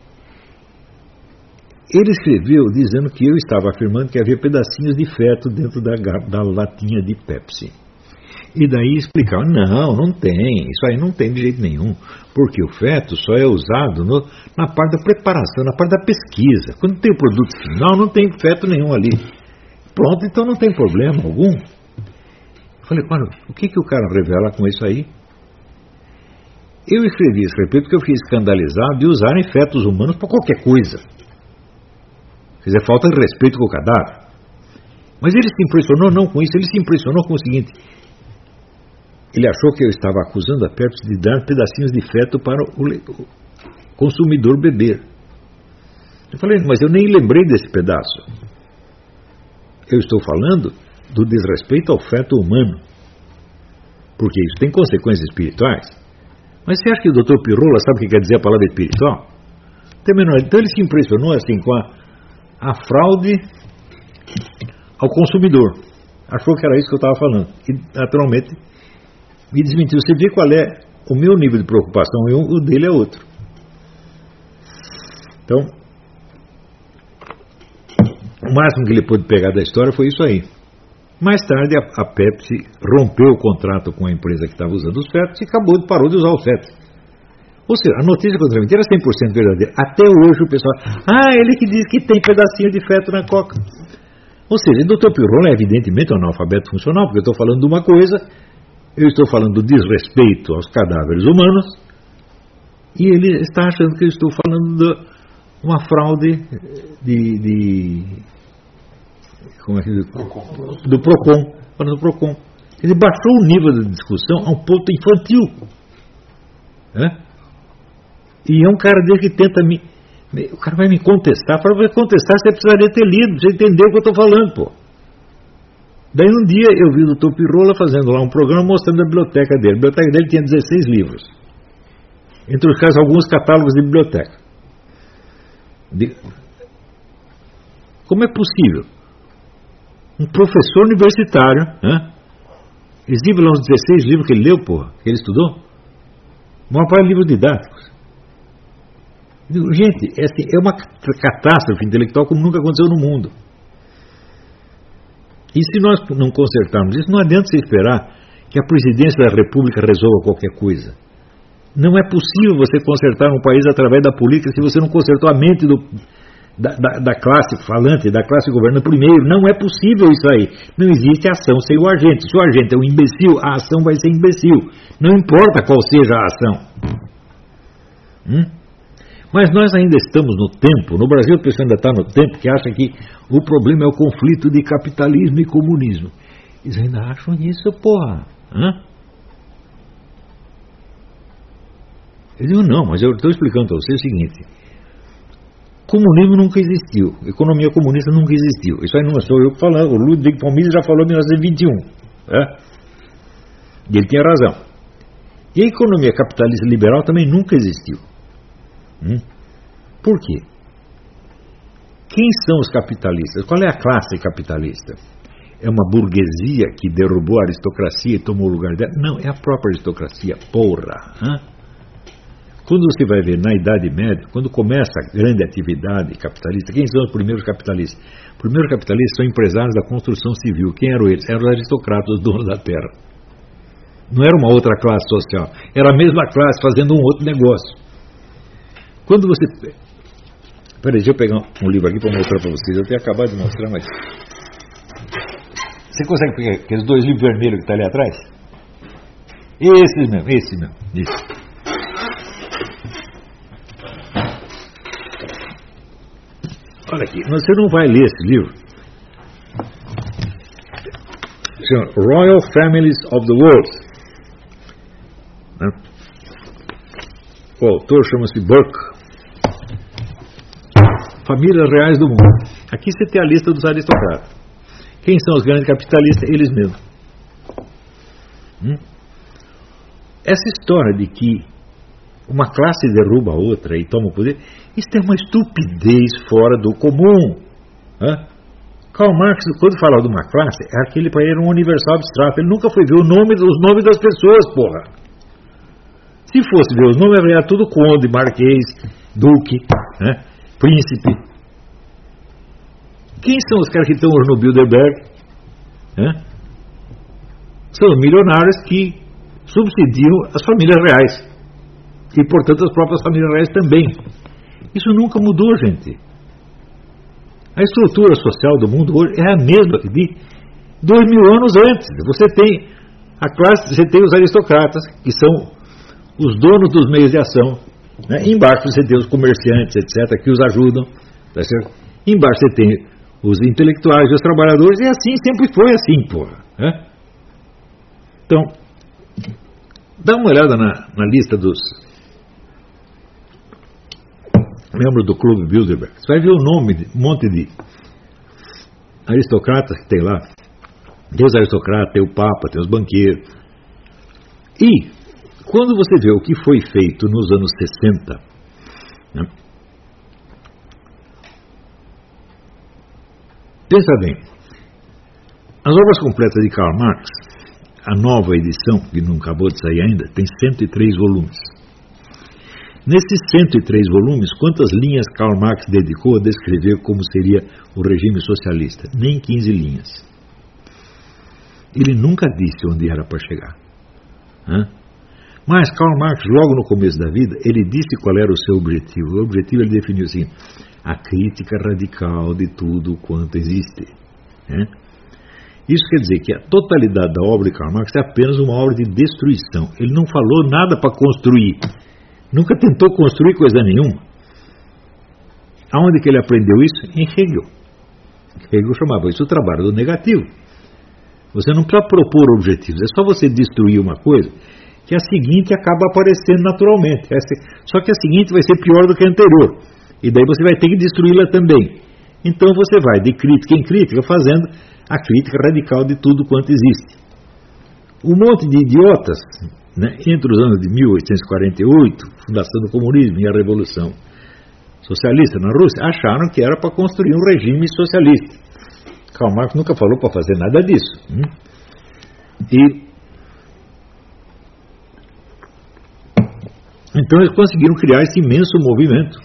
Ele escreveu dizendo que eu estava afirmando que havia pedacinhos de feto dentro da latinha de Pepsi. E daí explicava, não tem, isso aí não tem de jeito nenhum, porque o feto só é usado na parte da preparação, na parte da pesquisa. Quando tem o produto final, não tem feto nenhum ali. Pronto, então não tem problema algum. Eu falei, olha, o que o cara revela com isso aí? Eu escrevi esse respeito porque eu fiquei escandalizado de usarem fetos humanos para qualquer coisa. Quer dizer, falta de respeito com o cadáver. Mas ele se impressionou não com isso, ele se impressionou com o seguinte: ele achou que eu estava acusando a Pepsi de dar pedacinhos de feto para o consumidor beber. Eu falei, mas eu nem lembrei desse pedaço. Eu estou falando do desrespeito ao feto humano, porque isso tem consequências espirituais. Mas você acha que o Dr. Pirola sabe o que quer dizer a palavra espiritual? Então ele se impressionou assim com a fraude ao consumidor. Achou que era isso que eu estava falando. E naturalmente me desmentiu. Você vê qual é o meu nível de preocupação e o dele é outro. Então, o máximo que ele pôde pegar da história foi isso aí. Mais tarde a Pepsi rompeu o contrato com a empresa que estava usando os fetos e parou de usar os fetos. Ou seja, a notícia contra mim era 100% verdadeira. Até hoje o pessoal, ele que diz que tem pedacinho de feto na coca. Ou seja, o Dr. Pirola é evidentemente um analfabeto funcional, porque eu estou falando de uma coisa, eu estou falando do desrespeito aos cadáveres humanos, e ele está achando que eu estou falando de uma fraude do PROCON. Falando do PROCON. Ele baixou o nível da discussão a um ponto infantil. E é um cara dele que tenta o cara vai me contestar. Para você contestar, você precisaria ter lido, você entendeu o que eu estou falando, pô. Daí um dia eu vi o Dr. Pirola fazendo lá um programa mostrando a biblioteca dele. A biblioteca dele tinha 16 livros. Entre os casos, alguns catálogos de biblioteca. Como é possível um professor universitário exibe lá uns 16 livros que ele leu, porra, que ele estudou? Uma parte de livros didáticos. Digo, gente, é uma catástrofe intelectual como nunca aconteceu no mundo. E se nós não consertarmos isso, não adianta você esperar que a presidência da República resolva qualquer coisa. Não é possível você consertar um país através da política se você não consertou a mente da classe falante, da classe governante primeiro. Não é possível isso aí. Não existe ação sem o agente. Se o agente é um imbecil, a ação vai ser imbecil. Não importa qual seja a ação. Mas nós ainda estamos no tempo, no Brasil a pessoa ainda está no tempo que acha que o problema é o conflito de capitalismo e comunismo. Eles ainda acham isso, porra. Eu digo, não, mas eu estou explicando para você o seguinte: comunismo nunca existiu, economia comunista nunca existiu. Isso aí não sou eu falando, o Ludwig von Mises já falou em 1921. E ele tinha razão. E a economia capitalista liberal também nunca existiu. Por quê? Quem são os capitalistas? Qual é a classe capitalista? É uma burguesia que derrubou a aristocracia e tomou o lugar dela? Não, é a própria aristocracia, porra. Quando você vai ver na Idade Média, quando começa a grande atividade capitalista, quem são os primeiros capitalistas? Os primeiros capitalistas são empresários da construção civil. Quem eram eles? Eram os aristocratas, os donos da terra. Não era uma outra classe social, era a mesma classe fazendo um outro negócio. Quando você... Peraí, deixa eu pegar um livro aqui para mostrar para vocês. Eu tenho acabado de mostrar, mas... Você consegue pegar aqueles 2 livros vermelhos que estão ali atrás? Esse mesmo. Isso. Olha aqui, você não vai ler esse livro. Chama Royal Families of the World. O autor chama-se Burke. Famílias reais do mundo. Aqui você tem a lista dos aristocratas. Quem são os grandes capitalistas? Eles mesmos. essa história de que uma classe derruba a outra e toma o poder, isso é uma estupidez fora do comum. Karl Marx, quando falava de uma classe, aquele para ele era um universal abstrato. Ele nunca foi ver os nomes das pessoas, porra. Se fosse ver os nomes, era tudo conde, marquês, duque, príncipe. Quem são os caras que estão hoje no Bilderberg? São os milionários que subsidiam as famílias reais. E, portanto, as próprias famílias reais também. Isso nunca mudou, gente. A estrutura social do mundo hoje é a mesma de 2000 anos antes. Você tem a classe, você tem os aristocratas, que são os donos dos meios de ação. Embaixo você tem os comerciantes, etc., que os ajudam. Tá certo? Embaixo você tem os intelectuais e os trabalhadores, e assim sempre foi assim, porra. Então, dá uma olhada na lista dos membros do Clube Bilderberg. Você vai ver o nome de um monte de aristocratas que tem lá. Tem os aristocratas, tem o Papa, tem os banqueiros. E, quando você vê o que foi feito nos anos 60, pensa bem, as obras completas de Karl Marx, a nova edição, que não acabou de sair ainda, tem 103 volumes. Nesses 103 volumes, quantas linhas Karl Marx dedicou a descrever como seria o regime socialista? Nem 15 linhas. Ele nunca disse onde era para chegar. Mas Karl Marx, logo no começo da vida, ele disse qual era o seu objetivo. O objetivo ele definiu assim: a crítica radical de tudo quanto existe. Isso quer dizer que a totalidade da obra de Karl Marx é apenas uma obra de destruição. Ele não falou nada para construir. Nunca tentou construir coisa nenhuma. Aonde que ele aprendeu isso? Em Hegel. Hegel chamava isso o trabalho do negativo. Você não precisa propor objetivos, é só você destruir uma coisa que a seguinte acaba aparecendo naturalmente. Só que a seguinte vai ser pior do que a anterior. E daí você vai ter que destruí-la também. Então você vai de crítica em crítica fazendo a crítica radical de tudo quanto existe. Um monte de idiotas, entre os anos de 1848, fundação do comunismo e a Revolução Socialista na Rússia, acharam que era para construir um regime socialista. Karl Marx nunca falou para fazer nada disso. Então eles conseguiram criar esse imenso movimento,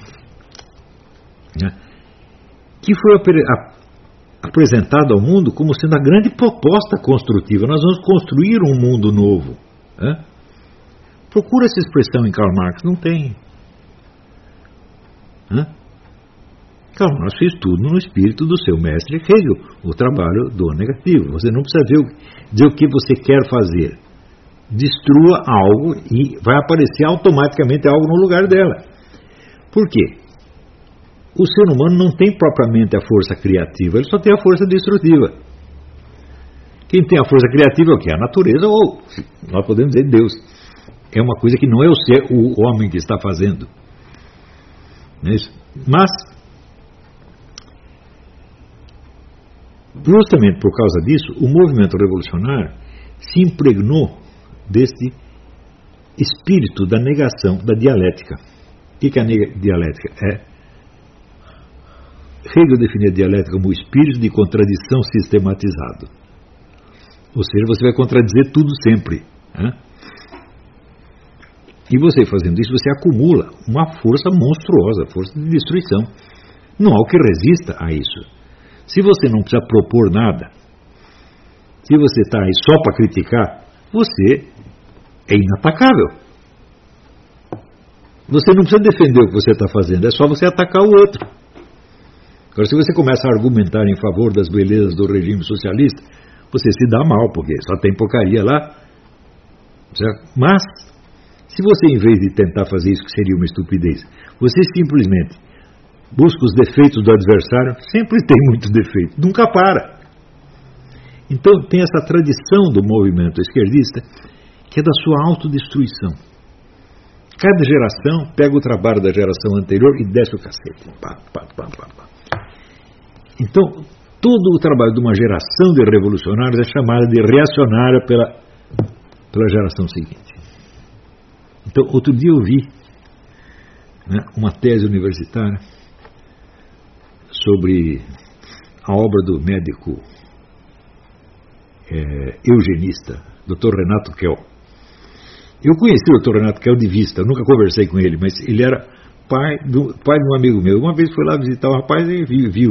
que foi apresentado ao mundo como sendo a grande proposta construtiva. Nós vamos construir um mundo novo. Procura essa expressão em Karl Marx, não tem. Karl Marx fez tudo no espírito do seu mestre Hegel, o trabalho do negativo. Você não precisa dizer o que você quer fazer. Destrua algo e vai aparecer automaticamente algo no lugar dela. Por quê? O ser humano não tem propriamente a força criativa, ele só tem a força destrutiva. Quem tem a força criativa é o quê? A natureza, ou nós podemos dizer Deus. É uma coisa que não é o homem que está fazendo. Não é isso? Mas, justamente por causa disso, o movimento revolucionário se impregnou deste espírito da negação, da dialética. O que é a dialética? Hegel definia a dialética como o espírito de contradição sistematizado. Ou seja, você vai contradizer tudo sempre. E você fazendo isso, você acumula uma força monstruosa, força de destruição. Não há o que resista a isso. Se você não precisa propor nada, se você está aí só para criticar, você é inatacável. Você não precisa defender o que você está fazendo, é só você atacar o outro. Agora, se você começa a argumentar em favor das belezas do regime socialista, você se dá mal, porque só tem porcaria lá. Certo? Mas, se você, em vez de tentar fazer isso, que seria uma estupidez, você simplesmente busca os defeitos do adversário, sempre tem muito defeito, nunca para. Então, tem essa tradição do movimento esquerdista, que é da sua autodestruição. Cada geração pega o trabalho da geração anterior e desce o cacete. Pá, pá, pá, pá, pá. Então, todo o trabalho de uma geração de revolucionários é chamada de reacionária pela geração seguinte. Então, outro dia eu vi, né, uma tese universitária sobre a obra do médico eugenista, Dr. Renato Kell. Eu conheci o Dr. Renato Kell de vista, eu nunca conversei com ele, mas ele era pai de um amigo meu. Uma vez fui lá visitar o rapaz e vi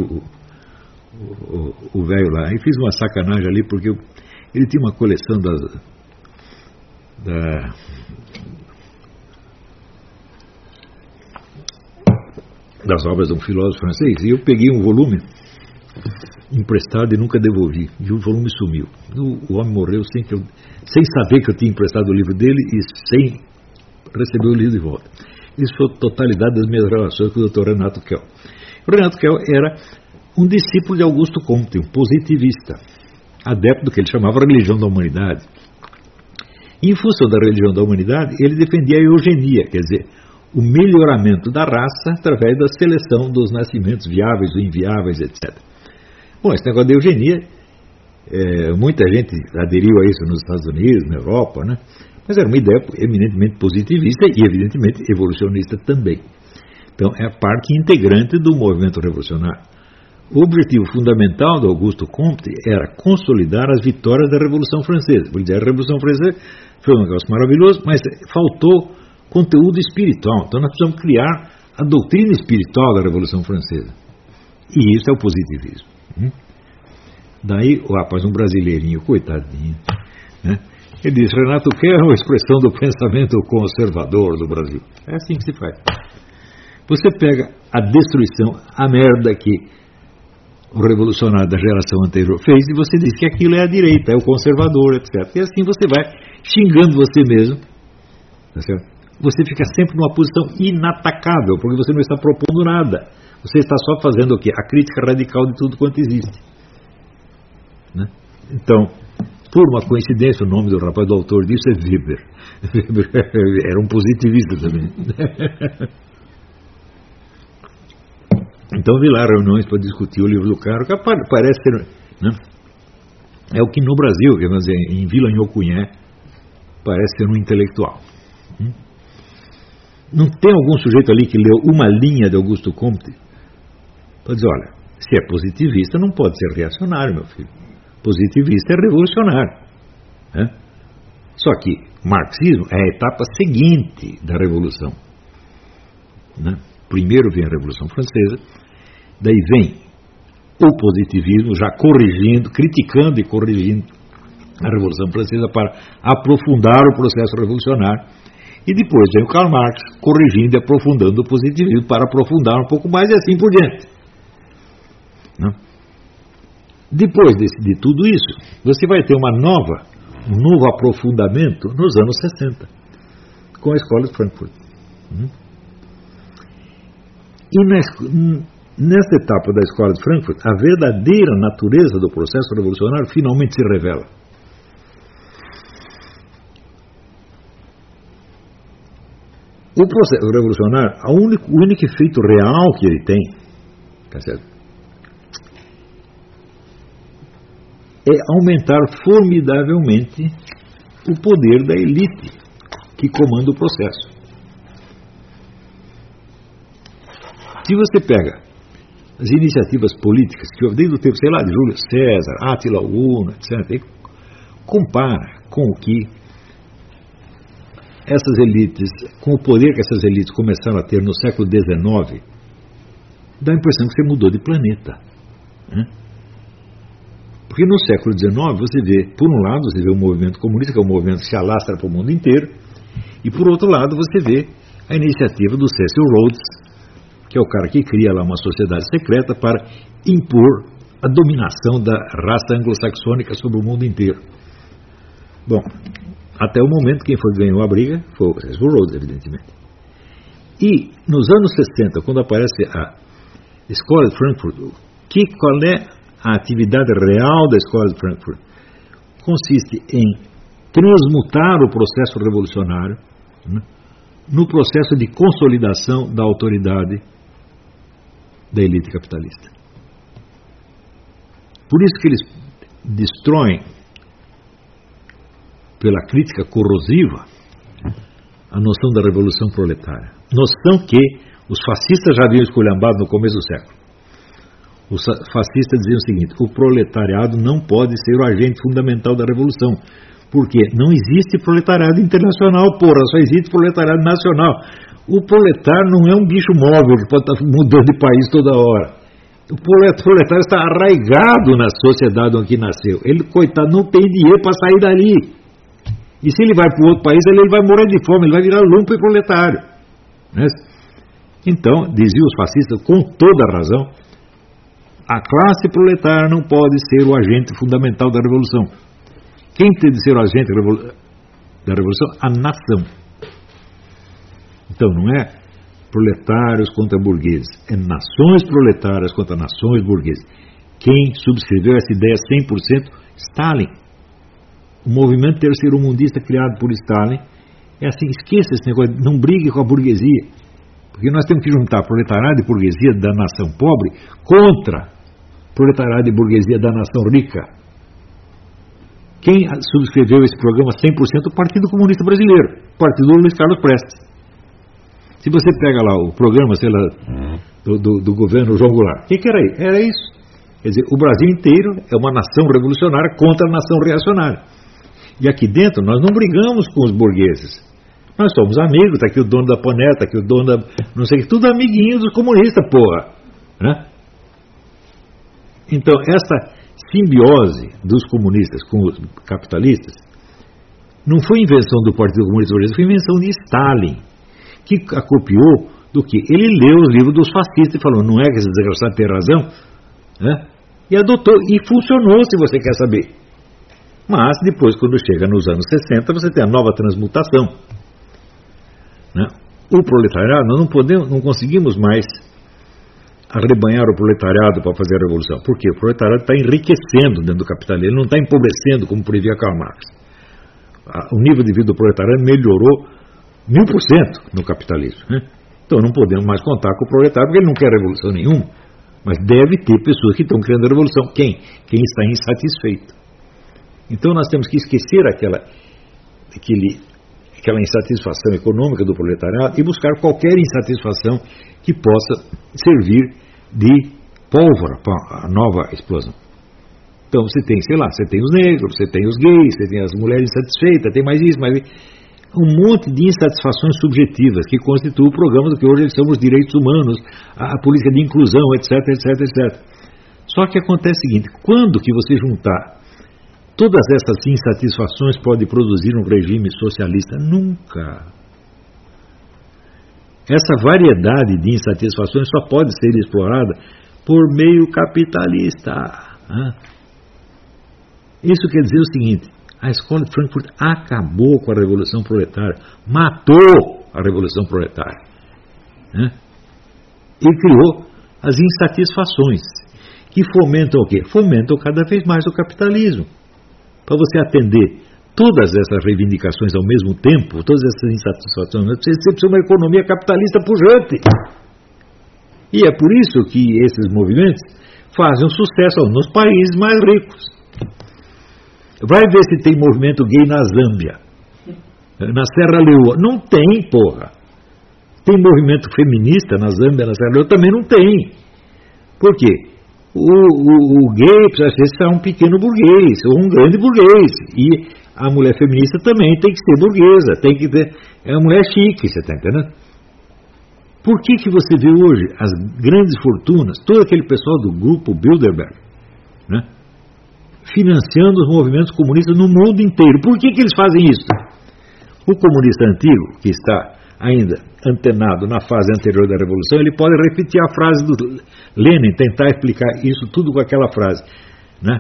o velho lá. E fiz uma sacanagem ali, porque ele tinha uma coleção das obras de um filósofo francês, e eu peguei um volume emprestado e nunca devolvi, e o volume sumiu. O homem morreu sem saber que eu tinha emprestado o livro dele e sem receber o livro de volta. Isso foi a totalidade das minhas relações com o Dr. Renato Kell. O Renato Kell era um discípulo de Augusto Comte, um positivista, adepto do que ele chamava religião da humanidade. Em função da religião da humanidade, ele defendia a eugenia, quer dizer, o melhoramento da raça através da seleção dos nascimentos viáveis ou inviáveis, etc. Bom, esse negócio de eugenia, muita gente aderiu a isso nos Estados Unidos, na Europa, né? Mas era uma ideia eminentemente positivista e, evidentemente, evolucionista também. Então, é a parte integrante do movimento revolucionário. O objetivo fundamental do Augusto Comte era consolidar as vitórias da Revolução Francesa. Por dizer, a Revolução Francesa foi um negócio maravilhoso, mas faltou conteúdo espiritual. Então, nós precisamos criar a doutrina espiritual da Revolução Francesa. E isso é o positivismo. Daí, o rapaz, um brasileirinho, coitadinho, né? Ele diz: Renato Kell é uma expressão do pensamento conservador do Brasil. É assim que se faz. Você pega a destruição, a merda que o revolucionário da geração anterior fez, e você diz que aquilo é a direita, é o conservador, etc. E assim você vai xingando você mesmo, tá certo? Você fica sempre numa posição inatacável, porque você não está propondo nada. Você está só fazendo o quê? A crítica radical de tudo quanto existe. Né? Então, por uma coincidência, o nome do rapaz, do autor disso é Weber. Weber era um positivista também. Então, vi lá reuniões para discutir o livro do cara, que parece ser, né? É o que no Brasil, quer dizer, em Vila Nhocuné, parece ser um intelectual. Não tem algum sujeito ali que leu uma linha de Augusto Comte para dizer: olha, se é positivista não pode ser reacionário, meu filho. Positivista é revolucionário, né? Só que o marxismo é a etapa seguinte da revolução, né? Primeiro vem a Revolução Francesa, daí vem o positivismo já corrigindo, criticando e corrigindo a Revolução Francesa para aprofundar o processo revolucionário. E depois vem o Karl Marx corrigindo e aprofundando o positivismo para aprofundar um pouco mais, e assim por diante. Não? Depois de tudo isso, você vai ter um novo aprofundamento nos anos 60, com a Escola de Frankfurt. E nessa etapa da Escola de Frankfurt, a verdadeira natureza do processo revolucionário finalmente se revela. O processo revolucionário, o único efeito real que ele tem, tá certo, é aumentar formidavelmente o poder da elite que comanda o processo. Se você pega as iniciativas políticas que houve desde o tempo, sei lá, de Júlio César, Átila Uno, etc., e compara com o que essas elites, com o poder que essas elites começaram a ter no século XIX, dá a impressão que você mudou de planeta, né? Porque no século XIX você vê, por um lado, você vê o movimento comunista, que é um movimento que se alastra para o mundo inteiro, e por outro lado você vê a iniciativa do Cecil Rhodes, que é o cara que cria lá uma sociedade secreta para impor a dominação da raça anglo-saxônica sobre o mundo inteiro. Bom, até o momento quem foi que ganhou a briga foi o Cecil Rhodes, evidentemente. E nos anos 60, quando aparece a Escola de Frankfurt, qual é a atividade real da Escola de Frankfurt? Consiste em transmutar o processo revolucionário, né, no processo de consolidação da autoridade da elite capitalista. Por isso que eles destroem, pela crítica corrosiva, a noção da revolução proletária. Noção que os fascistas já haviam esculhambado no começo do século. Os fascistas diziam o seguinte: o proletariado não pode ser o agente fundamental da revolução, porque não existe proletariado internacional, porra, só existe proletariado nacional. O proletário não é um bicho móvel que pode estar mudando de país toda hora. O proletário está arraigado na sociedade onde nasceu. Ele, coitado, não tem dinheiro para sair dali. E se ele vai para outro país, ele vai morrer de fome, ele vai virar lumpen proletário. Né? Então, diziam os fascistas, com toda a razão, a classe proletária não pode ser o agente fundamental da revolução. Quem tem de ser o agente da revolução? A nação. Então, não é proletários contra burgueses, é nações proletárias contra nações burguesas. Quem subscreveu essa ideia 100%? Stalin. O movimento terceiro-mundista criado por Stalin é assim: esqueça esse negócio, não brigue com a burguesia, porque nós temos que juntar proletariado e burguesia da nação pobre contra proletariado e burguesia da nação rica. Quem subscreveu esse programa 100%? O Partido Comunista Brasileiro, o partido do Luiz Carlos Prestes. Se você pega lá o programa, sei lá, do governo João Goulart, o que era isso? Era isso. Quer dizer, o Brasil inteiro é uma nação revolucionária contra a nação reacionária. E aqui dentro nós não brigamos com os burgueses. Nós somos amigos, está aqui o dono da Poneta, está aqui o dono da... não sei o que, tudo amiguinho dos comunistas, porra. Né? Então, essa simbiose dos comunistas com os capitalistas não foi invenção do Partido Comunista Brasileiro, foi invenção de Stalin, que acopiou do que? Ele leu os livros dos fascistas e falou: não é que esse desgraçado tem razão? Né? E adotou, e funcionou, se você quer saber. Mas depois, quando chega nos anos 60, você tem a nova transmutação. Né? O proletariado, nós não conseguimos mais arrebanhar o proletariado para fazer a revolução. Por quê? O proletariado está enriquecendo dentro do capitalismo, ele não está empobrecendo como previa Karl Marx. O nível de vida do proletariado melhorou 1000% no capitalismo. Né? Então não podemos mais contar com o proletário, porque ele não quer revolução nenhuma. Mas deve ter pessoas que estão criando a revolução. Quem? Quem está insatisfeito. Então nós temos que esquecer aquela insatisfação econômica do proletariado e buscar qualquer insatisfação que possa servir de pólvora para a nova explosão. Então você tem, sei lá, você tem os negros, você tem os gays, você tem as mulheres insatisfeitas, tem mais isso, mais um monte de insatisfações subjetivas que constituem o programa do que hoje eles são os direitos humanos, a política de inclusão, etc, etc, etc. Só que acontece o seguinte: quando que você juntar todas essas insatisfações pode produzir um regime socialista? Nunca. Essa variedade de insatisfações só pode ser explorada por meio capitalista. Isso quer dizer o seguinte: a escola de Frankfurt acabou com a Revolução Proletária, matou a Revolução Proletária, né? E criou as insatisfações, que fomentam o quê? Fomentam cada vez mais o capitalismo. Para você atender todas essas reivindicações ao mesmo tempo, todas essas insatisfações, você precisa de uma economia capitalista pujante. E é por isso que esses movimentos fazem um sucesso nos países mais ricos. Vai ver se tem movimento gay na Zâmbia, na Serra Leoa. Não tem, porra. Tem movimento feminista na Zâmbia, na Serra Leoa? Também não tem. Por quê? O gay precisa ser um pequeno burguês, ou um grande burguês. E a mulher feminista também tem que ser burguesa, tem que ter, é uma mulher chique, você está entendendo? Por que você vê hoje as grandes fortunas, todo aquele pessoal do grupo Bilderberg, né, financiando os movimentos comunistas no mundo inteiro? Por que eles fazem isso? O comunista antigo, que está ainda antenado na fase anterior da Revolução, ele pode repetir a frase do Lenin, tentar explicar isso tudo com aquela frase, né?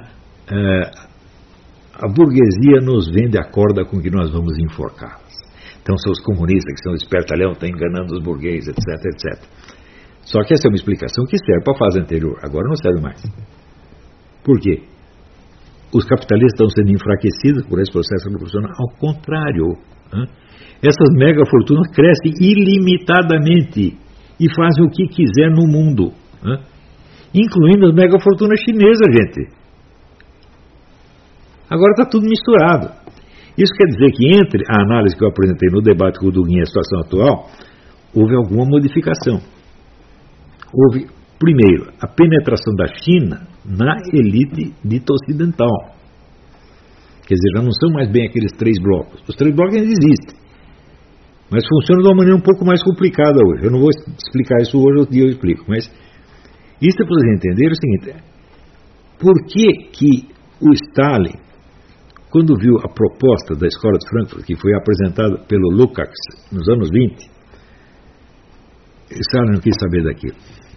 A burguesia nos vende a corda com que nós vamos enforcá-las. Então são os comunistas que são espertalhão, estão enganando os burgueses, etc, etc. Só que essa é uma explicação que serve para a fase anterior, agora não serve mais. Por quê? Os capitalistas estão sendo enfraquecidos por esse processo revolucionário. Ao contrário, né? Essas mega fortunas crescem ilimitadamente e fazem o que quiser no mundo, né? Incluindo as mega fortunas chinesas, gente. Agora está tudo misturado. Isso quer dizer que entre a análise que eu apresentei no debate com o Duguin e a situação atual, houve alguma modificação. Houve, primeiro, a penetração da China na elite dita ocidental. Quer dizer, já não são mais bem aqueles 3 blocos. Os 3 blocos ainda existem, mas funcionam de uma maneira um pouco mais complicada hoje. Eu não vou explicar isso hoje, outro dia eu explico. Mas isso é para vocês entenderem o seguinte: por que o Stalin, quando viu a proposta da Escola de Frankfurt, que foi apresentada pelo Lukács nos anos 20, Stalin não quis saber daquilo.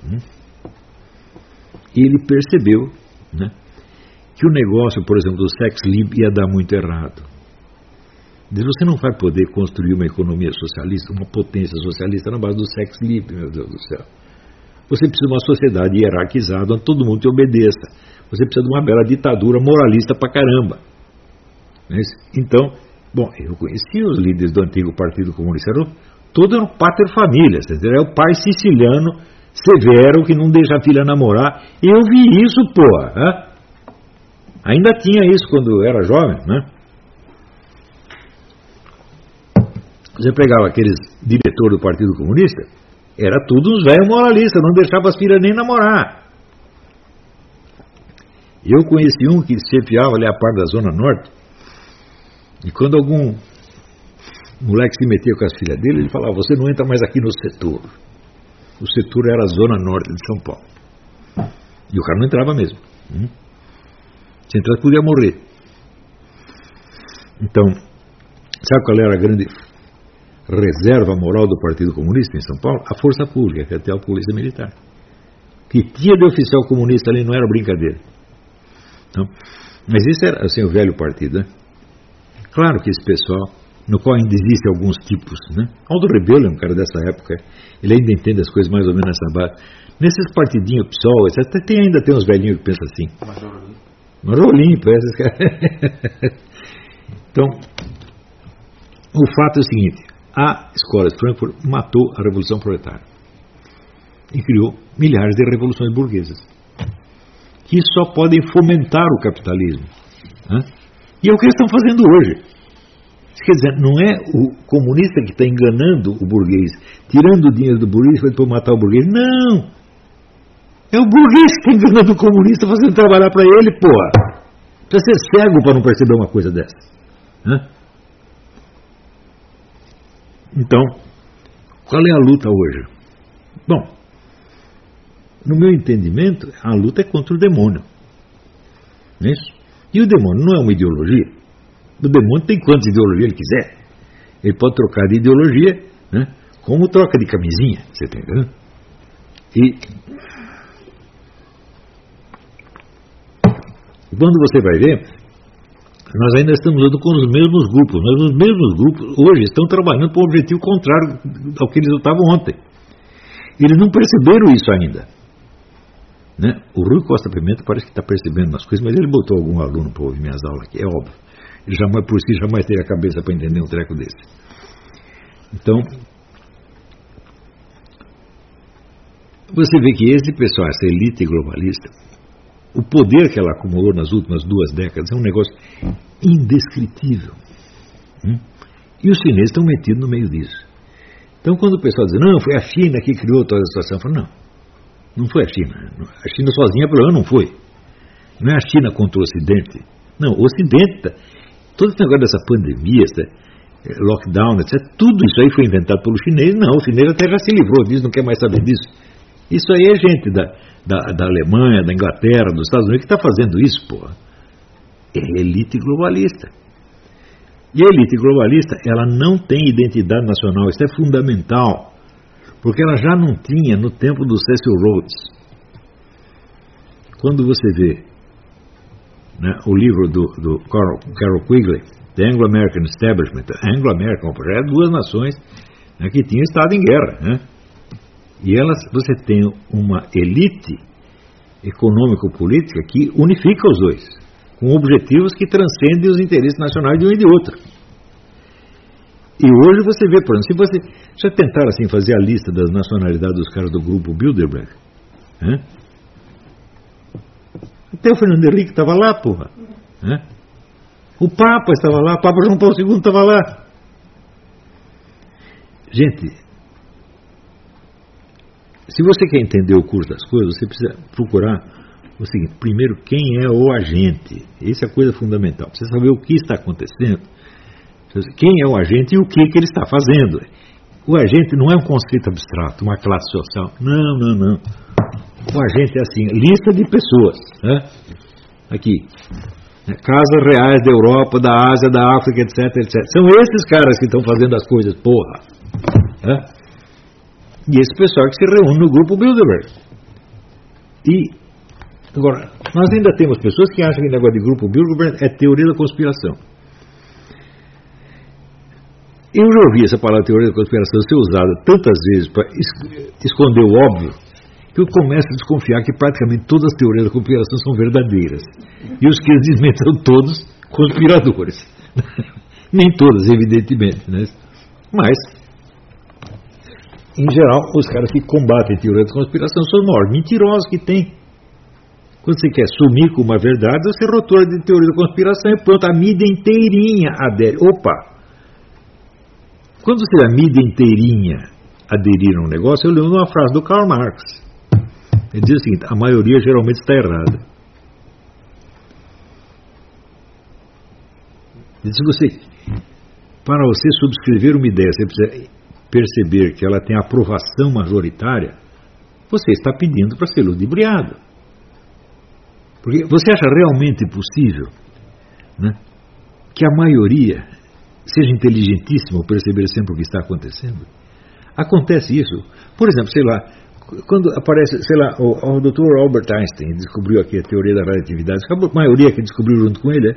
E ele percebeu, né, que o negócio, por exemplo, do sex lib ia dar muito errado. Você não vai poder construir uma economia socialista, uma potência socialista na base do sex lib, meu Deus do céu. Você precisa de uma sociedade hierarquizada onde todo mundo te obedeça. Você precisa de uma bela ditadura moralista pra caramba. Então, bom, eu conhecia os líderes do antigo Partido Comunista, todos eram pater familias, era o pai siciliano severo que não deixa a filha namorar. Eu vi isso, pô. Ainda tinha isso quando eu era jovem, né? Você pegava aqueles diretores do Partido Comunista, era tudo uns velhos moralistas, não deixava as filhas nem namorar. Eu conheci um que chefiava ali a parte da Zona Norte, e quando algum moleque se metia com as filhas dele, ele falava: você não entra mais aqui no setor. O setor era a Zona Norte de São Paulo. E o cara não entrava mesmo. Se entrasse, podia morrer. Então, sabe qual era a grande reserva moral do Partido Comunista em São Paulo? A força pública, que até a polícia militar. Que tinha de oficial comunista ali não era brincadeira. Então, mas isso era assim o velho partido, né? Claro que esse pessoal, no qual ainda existem alguns tipos, né? Aldo Rebelo é um cara dessa época, ele ainda entende as coisas mais ou menos nessa base. Nesses partidinhos PSOL, ainda tem uns velhinhos que pensam assim. Major Olímpio, esses caras. Então, o fato é o seguinte: a Escola de Frankfurt matou a Revolução Proletária e criou milhares de revoluções burguesas que só podem fomentar o capitalismo, né? E é o que eles estão fazendo hoje. Quer dizer, não é o comunista que está enganando o burguês, tirando o dinheiro do burguês para depois matar o burguês. Não! É o burguês que está enganando o comunista, fazendo trabalhar para ele, porra. Precisa ser cego para não perceber uma coisa dessa, né? Então, qual é a luta hoje? Bom, no meu entendimento, a luta é contra o demônio. Não é isso? E o demônio não é uma ideologia. O demônio tem quantas ideologias ele quiser. Ele pode trocar de ideologia, né, como troca de camisinha, você está entendendo? E quando você vai ver, nós ainda estamos andando com os mesmos grupos, mas os mesmos grupos hoje estão trabalhando para um objetivo contrário ao que eles lutavam ontem. Eles não perceberam isso ainda, né? O Rui Costa Pimenta parece que está percebendo umas coisas, mas ele botou algum aluno para ouvir minhas aulas aqui, é óbvio. Ele jamais, por si, jamais teria a cabeça para entender um treco desse. Então, você vê que esse pessoal, essa elite globalista, o poder que ela acumulou nas últimas 2 décadas é um negócio indescritível. E os chineses estão metidos no meio disso. Então, quando o pessoal diz: não, foi a China que criou toda a situação, eu falo: não foi a China. A China sozinha, pelo menos, não foi. Não é a China contra o Ocidente. Não, o Ocidente, todo esse negócio dessa pandemia, esse lockdown, etc., tudo isso aí foi inventado pelo chinês. Não, o chinês até já se livrou disso, não quer mais saber disso. Isso aí é gente da Alemanha, da Inglaterra, dos Estados Unidos que está fazendo isso, porra. É elite globalista. E a elite globalista, ela não tem identidade nacional, isso é fundamental, porque ela já não tinha no tempo do Cecil Rhodes. Quando você vê, né, o livro do Carroll Quigley, The Anglo-American Establishment, Anglo-American, já é 2 nações, né, que tinham estado em guerra, né? E você tem uma elite econômico-política que unifica os dois, com objetivos que transcendem os interesses nacionais de um e de outro. E hoje você vê, por exemplo, se você já tentaram assim fazer a lista das nacionalidades dos caras do grupo Bilderberg, né? Até o Fernando Henrique estava lá, porra, né? O Papa estava lá, o Papa João Paulo II estava lá. Gente, se você quer entender o curso das coisas, você precisa procurar o seguinte: primeiro, quem é o agente? Essa é a coisa fundamental. Precisa saber o que está acontecendo. Quem é o agente e o que ele está fazendo. O agente não é um conceito abstrato, uma classe social. Não, não, não. O agente é assim, lista de pessoas. Né? Aqui. Casas reais da Europa, da Ásia, da África, etc, etc. São esses caras que estão fazendo as coisas, porra. Né? E esse pessoal que se reúne no grupo Bilderberg. E, agora, nós ainda temos pessoas que acham que o negócio de grupo Bilderberg é teoria da conspiração. Eu já ouvi essa palavra teoria da conspiração ser usada tantas vezes para esconder o óbvio, que eu começo a desconfiar que praticamente todas as teorias da conspiração são verdadeiras. E os que as desmentem são todos conspiradores. Nem todas, evidentemente. Né? Mas, em geral, os caras que combatem a teoria da conspiração são os maiores mentirosos que tem. Quando você quer sumir com uma verdade, você rotura de teoria da conspiração e pronto, a mídia inteirinha adere. Opa! Quando você a mídia inteirinha aderir a um negócio, eu lembro uma frase do Karl Marx. Ele diz o seguinte: a maioria geralmente está errada. Para você subscrever uma ideia, você precisa perceber que ela tem aprovação majoritária, você está pedindo para ser ludibriado. Porque você acha realmente possível, né, que a maioria seja inteligentíssima ao perceber sempre o que está acontecendo? Acontece isso. Por exemplo, sei lá, quando aparece, sei lá, o Dr. Albert Einstein descobriu aqui a teoria da relatividade, a maioria que descobriu junto com ele,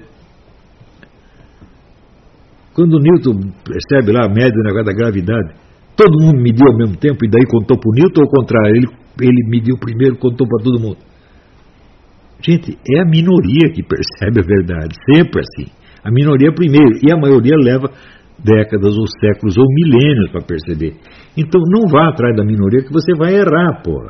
quando o Newton percebe lá a média da gravidade, todo mundo mediu ao mesmo tempo e daí contou para o Newton, ou ao contrário, ele mediu primeiro e contou para todo mundo. Gente, é a minoria que percebe a verdade, sempre assim. A minoria primeiro, e a maioria leva décadas ou séculos ou milênios para perceber. Então não vá atrás da minoria que você vai errar, porra.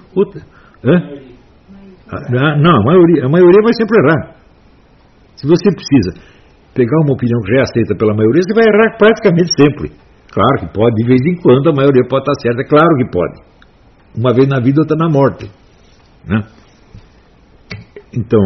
Não, a maioria vai sempre errar. Se você precisa pegar uma opinião que já é aceita pela maioria, você vai errar praticamente sempre. Claro que pode, de vez em quando a maioria pode estar certa, claro que pode. Uma vez na vida, outra na morte. Né? Então,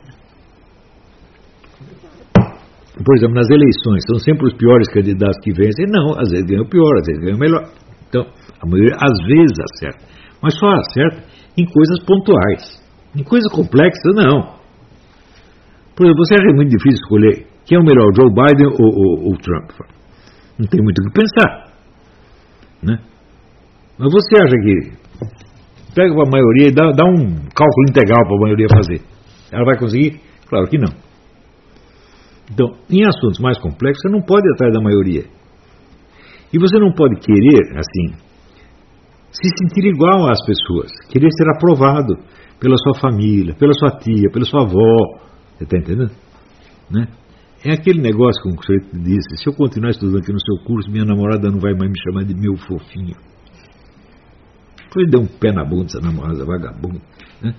por exemplo, nas eleições, são sempre os piores candidatos que vencem. Não, às vezes ganham o pior, às vezes ganham o melhor. Então, a maioria às vezes acerta. Mas só acerta em coisas pontuais. Em coisas complexas, não. Por exemplo, você acha muito difícil escolher quem é o melhor, Joe Biden ou Trump? Não tem muito o que pensar. Né? Mas você acha que pega para a maioria e dá um cálculo integral para a maioria fazer? Ela vai conseguir? Claro que não. Então, em assuntos mais complexos, você não pode ir atrás da maioria. E você não pode querer, assim, se sentir igual às pessoas, querer ser aprovado pela sua família, pela sua tia, pela sua avó. Você está entendendo? Né? É aquele negócio como o senhor disse: se eu continuar estudando aqui no seu curso, minha namorada não vai mais me chamar de meu fofinho. Ele deu um pé na bunda, essa namorada vagabunda. Né?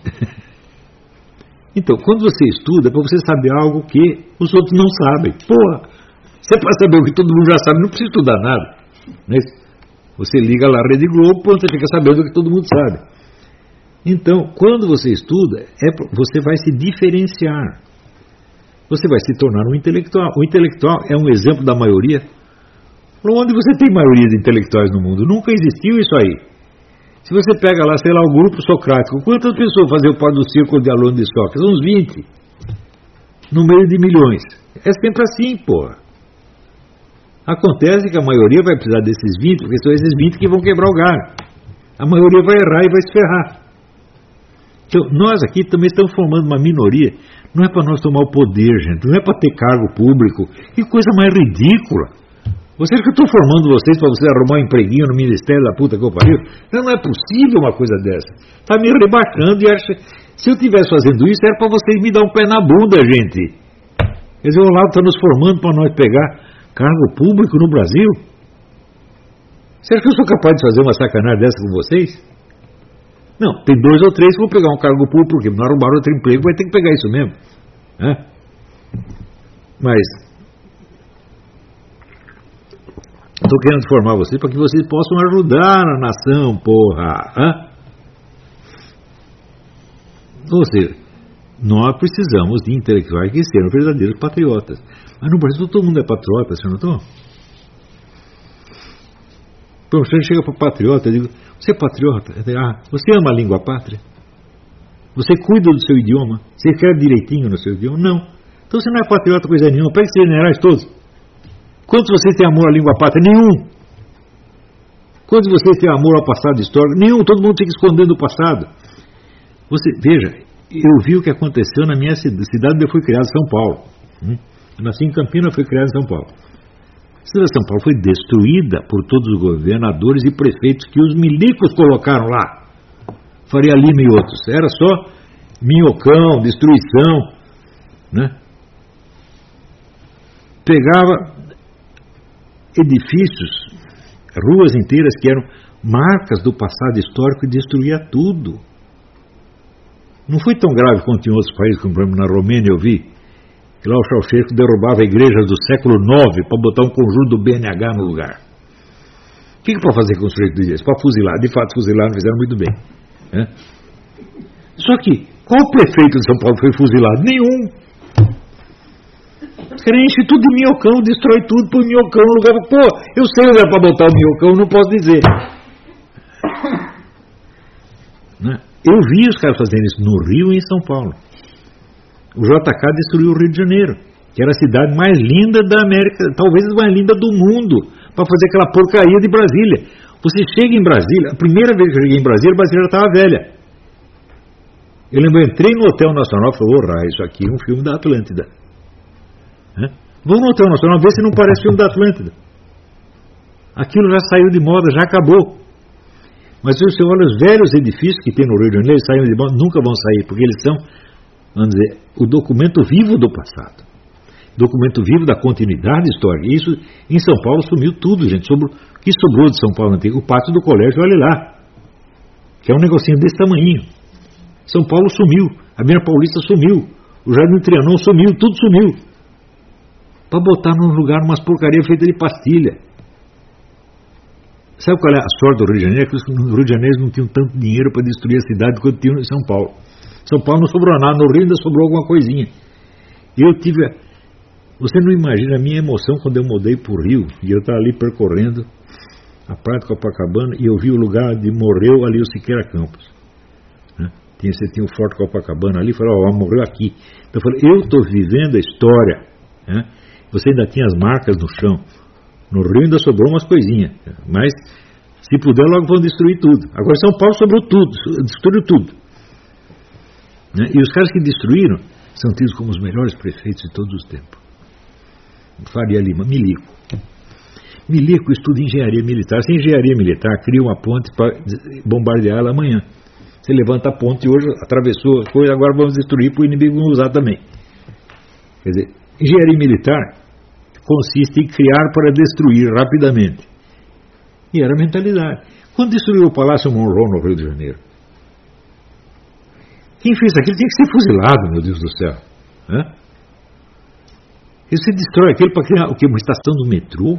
Então, quando você estuda, é para você saber algo que os outros não sabem. Porra, você pode saber o que todo mundo já sabe, não precisa estudar nada. Né? Você liga lá a Rede Globo, você fica sabendo o que todo mundo sabe. Então, quando você estuda, você vai se diferenciar. Você vai se tornar um intelectual. O intelectual é um exemplo da maioria. Onde você tem maioria de intelectuais no mundo? Nunca existiu isso aí. Se você pega lá, sei lá, o grupo socrático, quantas pessoas faziam parte do círculo de alunos de Sócrates? Uns 20. No meio de milhões. É sempre assim, porra. Acontece que a maioria vai precisar desses 20, porque são esses 20 que vão quebrar o galho. A maioria vai errar e vai se ferrar. Então, nós aqui também estamos formando uma minoria. Não é para nós tomar o poder, gente. Não é para ter cargo público. Que coisa mais ridícula. Você acha que eu estou formando vocês para vocês arrumar um empreguinho no Ministério da puta que eu pariu? Não é possível uma coisa dessa. Está me rebaixando e acha... Se eu estivesse fazendo isso, era para vocês me dar um pé na bunda, gente. Quer dizer, o Olavo está nos formando para nós pegar cargo público no Brasil? Você acha que eu sou capaz de fazer uma sacanagem dessa com vocês? Não, tem 2 ou 3 que vão pegar um cargo público, porque não arrumaram outro emprego, vai ter que pegar isso mesmo. Mas estou querendo formar vocês para que vocês possam ajudar a nação, porra. Hã? Ou seja, nós precisamos de intelectuais que sejam verdadeiros patriotas. Mas no Brasil todo mundo é patriota, você notou? Então você chega para o patriota e digo: você é patriota? Você ama a língua pátria? Você cuida do seu idioma? Você escreve direitinho no seu idioma? Não. Então você não é patriota coisa nenhuma. Pega esses generais todos. Quantos de vocês têm amor à língua pátria? Nenhum. Quantos de vocês têm amor ao passado histórico? Nenhum. Todo mundo fica escondendo o passado. Você, veja, eu vi o que aconteceu na minha cidade onde eu fui criado, São Paulo. Eu nasci em Campinas, fui criado em São Paulo. A cidade de São Paulo foi destruída por todos os governadores e prefeitos que os milicos colocaram lá. Faria Lima e outros. Era só minhocão, destruição, né? Pegava edifícios, ruas inteiras que eram marcas do passado histórico e destruía tudo. Não foi tão grave quanto em outros países, como por exemplo na Romênia eu vi, que lá o Ceausescu derrubava igrejas do século IX para botar um conjunto do BNH no lugar. O que para fazer com o sujeito desse? Para fuzilar. De fato, fuzilar não fizeram muito bem. Né? Só que, qual prefeito de São Paulo foi fuzilado? Nenhum. Os caras enchem tudo de minhocão, destrói tudo, põe minhocão no lugar. Pô, eu sei onde é para botar o minhocão, não posso dizer. Né? Eu vi os caras fazendo isso no Rio e em São Paulo. O JK destruiu o Rio de Janeiro, que era a cidade mais linda da América, talvez a mais linda do mundo, para fazer aquela porcaria de Brasília. Você chega em Brasília, a primeira vez que eu cheguei em Brasília, a Brasília já estava velha. Eu lembro, eu entrei no Hotel Nacional e falei: "Ora, isso aqui é um filme da Atlântida." Vamos no Hotel Nacional ver se não parece filme da Atlântida. Aquilo já saiu de moda, já acabou. Mas se você olha os velhos edifícios que tem no Rio de Janeiro, eles saíram de moda, nunca vão sair, porque eles são, vamos dizer, o documento vivo do passado. Documento vivo da continuidade histórica. E isso, em São Paulo, sumiu tudo, gente. O que sobrou de São Paulo antigo? O pátio do colégio, olha lá. Que é um negocinho desse tamanhinho. São Paulo sumiu. A Avenida Paulista sumiu. O Jardim Trianon sumiu. Tudo sumiu. Para botar num lugar umas porcarias feitas de pastilha. Sabe qual é a sorte do Rio de Janeiro? Que no Rio de Janeiro não tinham tanto dinheiro para destruir a cidade quanto tinham em São Paulo. São Paulo não sobrou nada, no Rio ainda sobrou alguma coisinha. Eu tive... Você não imagina a minha emoção quando eu mudei para o Rio, e eu estava ali percorrendo a praia de Copacabana, e eu vi o lugar onde morreu ali o Siqueira Campos. Né? Você tinha o Forte Copacabana ali, falei: morreu aqui. Então eu falei: eu estou vivendo a história. Né? Você ainda tinha as marcas no chão. No Rio ainda sobrou umas coisinhas, mas se puder logo vão destruir tudo. Agora São Paulo sobrou tudo, destruiu tudo. Né? E os caras que destruíram são tidos como os melhores prefeitos de todos os tempos. Faria Lima, Milico. Milico estuda engenharia militar. Se engenharia militar cria uma ponte para bombardear ela amanhã. Você levanta a ponte hoje, atravessou a coisa, agora vamos destruir para o inimigo não usar também. Quer dizer, engenharia militar consiste em criar para destruir rapidamente. E era a mentalidade. Quando destruiu o Palácio Monroe no Rio de Janeiro, quem fez aquilo tinha que ser fuzilado, meu Deus do céu. E você destrói aquilo para criar o quê? Uma estação do metrô?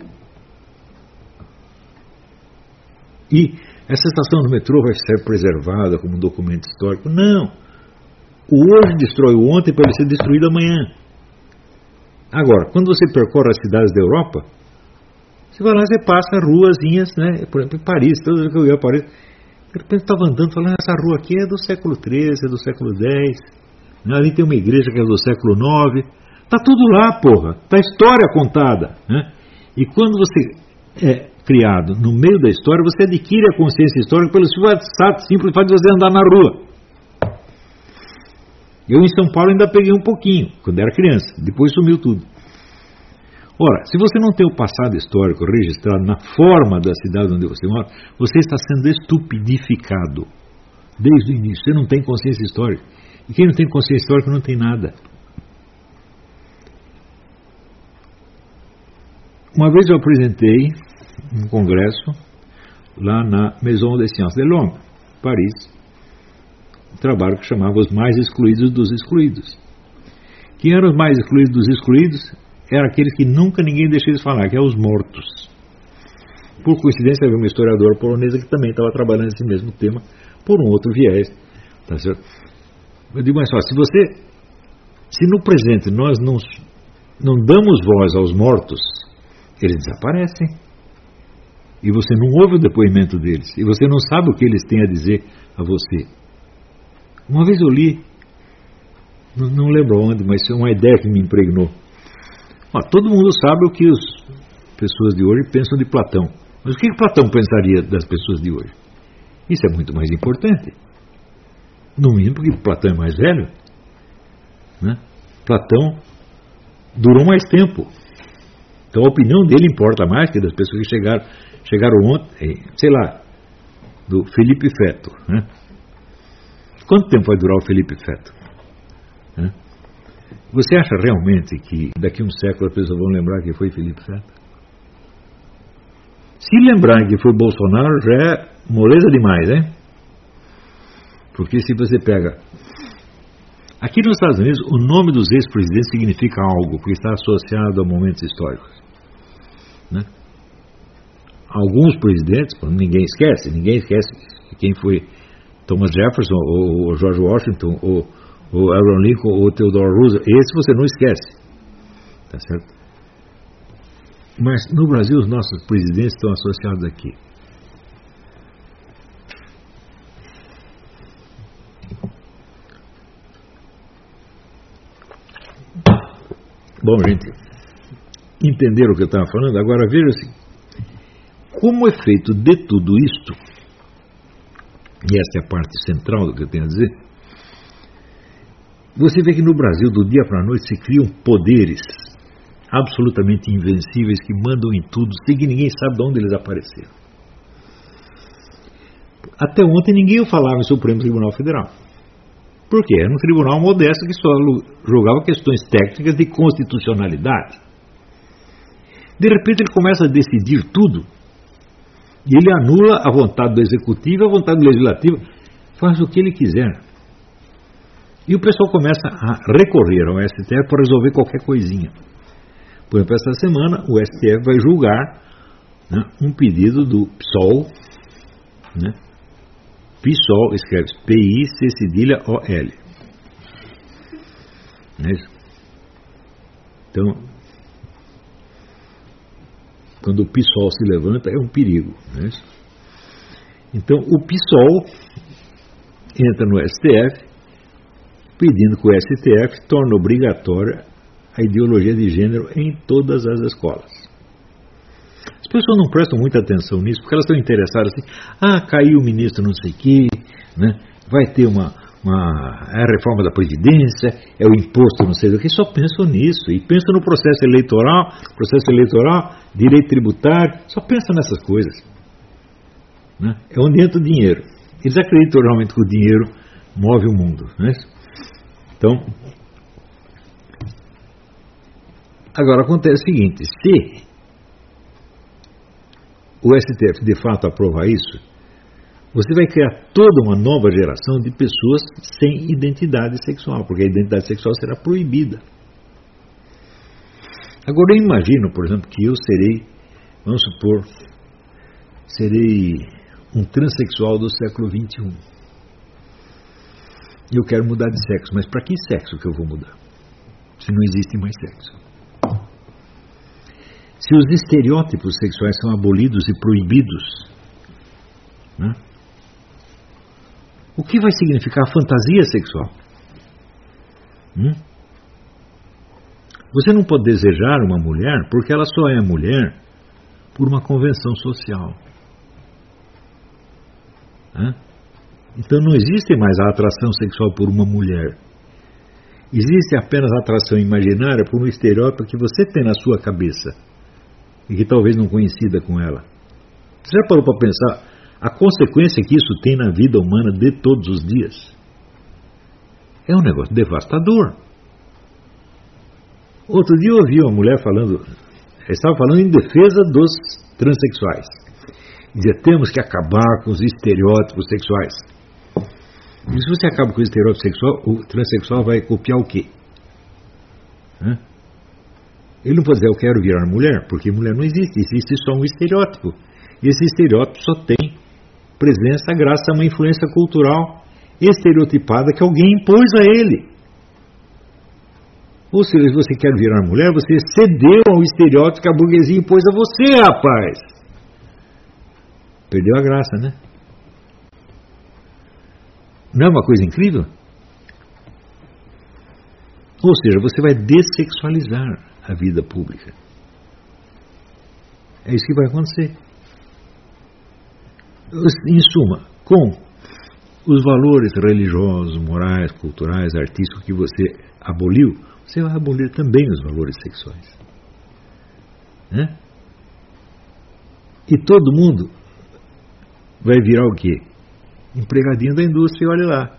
E essa estação do metrô vai ser preservada como um documento histórico? Não. O hoje destrói o ontem para ele ser destruído amanhã. Agora, quando você percorre as cidades da Europa, você vai lá, você passa ruazinhas, né? Por exemplo, em Paris, toda vez que eu ia a Paris, de repente estava andando, falando: essa rua aqui é do século XIII, é do século X, né? Ali tem uma igreja que é do século IX. Está tudo lá, porra. Está a história contada. Né? E quando você é criado no meio da história, você adquire a consciência histórica pelo simples fato de você andar na rua. Eu em São Paulo ainda peguei um pouquinho, quando era criança. Depois sumiu tudo. Ora, se você não tem o passado histórico registrado na forma da cidade onde você mora, você está sendo estupidificado desde o início. Você não tem consciência histórica. E quem não tem consciência histórica não tem nada. Uma vez eu apresentei um congresso lá na Maison des Sciences de l'Homme, Paris, um trabalho que chamava Os Mais Excluídos dos Excluídos. Quem eram os mais excluídos dos excluídos? eram aqueles que nunca ninguém deixou eles falar, que é os mortos. Por coincidência, havia uma historiadora polonesa que também estava trabalhando nesse mesmo tema, por um outro viés. Tá certo? Eu digo mais só, se no presente nós não damos voz aos mortos, eles desaparecem. E você não ouve o depoimento deles. E você não sabe o que eles têm a dizer a você. Uma vez eu li, não lembro onde, mas é uma ideia que me impregnou. Todo mundo sabe o que as pessoas de hoje pensam de Platão. Mas o que Platão pensaria das pessoas de hoje? Isso é muito mais importante. No mínimo porque Platão é mais velho. Né? Platão durou mais tempo. Então a opinião dele importa mais que das pessoas que chegaram ontem, sei lá, do Felipe Feto. Né? Quanto tempo vai durar o Felipe Feto? Né? Você acha realmente que daqui a um século as pessoas vão lembrar que foi Felipe Feto? Se lembrarem que foi Bolsonaro, já é moleza demais, né? Porque se você pega... Aqui nos Estados Unidos, o nome dos ex-presidentes significa algo, porque está associado a momentos históricos. Né? Alguns presidentes, ninguém esquece quem foi Thomas Jefferson, ou George Washington, ou Abraham Lincoln, ou Theodore Roosevelt. Esse você não esquece. Tá certo? Mas no Brasil os nossos presidentes estão associados aqui. Bom, gente, entenderam o que eu estava falando? Agora veja assim, como é feito de tudo isto, e essa é a parte central do que eu tenho a dizer, você vê que no Brasil, do dia para a noite, se criam poderes absolutamente invencíveis que mandam em tudo, sem que ninguém sabe de onde eles apareceram. Até ontem ninguém falava em Supremo Tribunal Federal. Por quê? Era um tribunal modesto que só julgava questões técnicas de constitucionalidade. De repente ele começa a decidir tudo. E ele anula a vontade do executivo e a vontade do legislativo. Faz o que ele quiser. E o pessoal começa a recorrer ao STF para resolver qualquer coisinha. Por exemplo, esta semana o STF vai julgar, né, um pedido do PSOL, né? PSOL escreve P-I-C-O-L. Não é isso? Então, quando o PSOL se levanta, é um perigo. Não é isso? Então, o PSOL entra no STF pedindo que o STF torne obrigatória a ideologia de gênero em todas as escolas. As pessoas não prestam muita atenção nisso, porque elas estão interessadas assim, caiu o ministro não sei o quê, né? Vai ter a reforma da Previdência, é o imposto não sei do que, só pensam nisso, e pensam no processo eleitoral, direito tributário, só pensam nessas coisas. Né? É onde entra o dinheiro. Eles acreditam realmente que o dinheiro move o mundo. Né? Então, agora acontece o seguinte, se o STF de fato aprovar isso, você vai criar toda uma nova geração de pessoas sem identidade sexual, porque a identidade sexual será proibida. Agora eu imagino, por exemplo, que eu serei, vamos supor, um transexual do século XXI. E eu quero mudar de sexo, mas para que sexo que eu vou mudar? Se não existe mais sexo. Se os estereótipos sexuais são abolidos e proibidos, né? O que vai significar a fantasia sexual? Você não pode desejar uma mulher porque ela só é mulher por uma convenção social. Então não existe mais a atração sexual por uma mulher. Existe apenas a atração imaginária por um estereótipo que você tem na sua cabeça e que talvez não coincida com ela. Você já parou para pensar a consequência que isso tem na vida humana de todos os dias? É um negócio devastador. Outro dia eu ouvi uma mulher estava falando em defesa dos transexuais. Dizia, temos que acabar com os estereótipos sexuais. E se você acaba com o estereótipo sexual, o transexual vai copiar o quê? Ele não pode dizer eu quero virar mulher, porque mulher não existe, existe só um estereótipo. E esse estereótipo só tem presença graças a uma influência cultural estereotipada que alguém impôs a ele. Ou seja, se você quer virar mulher, você cedeu ao estereótipo que a burguesia impôs a você, rapaz. Perdeu a graça, né? Não é uma coisa incrível? Ou seja, você vai dessexualizar a vida pública. É isso que vai acontecer. Em suma, com os valores religiosos, morais, culturais, artísticos que você aboliu, você vai abolir também os valores sexuais. Né? E todo mundo vai virar o quê? Empregadinho da indústria, olha lá.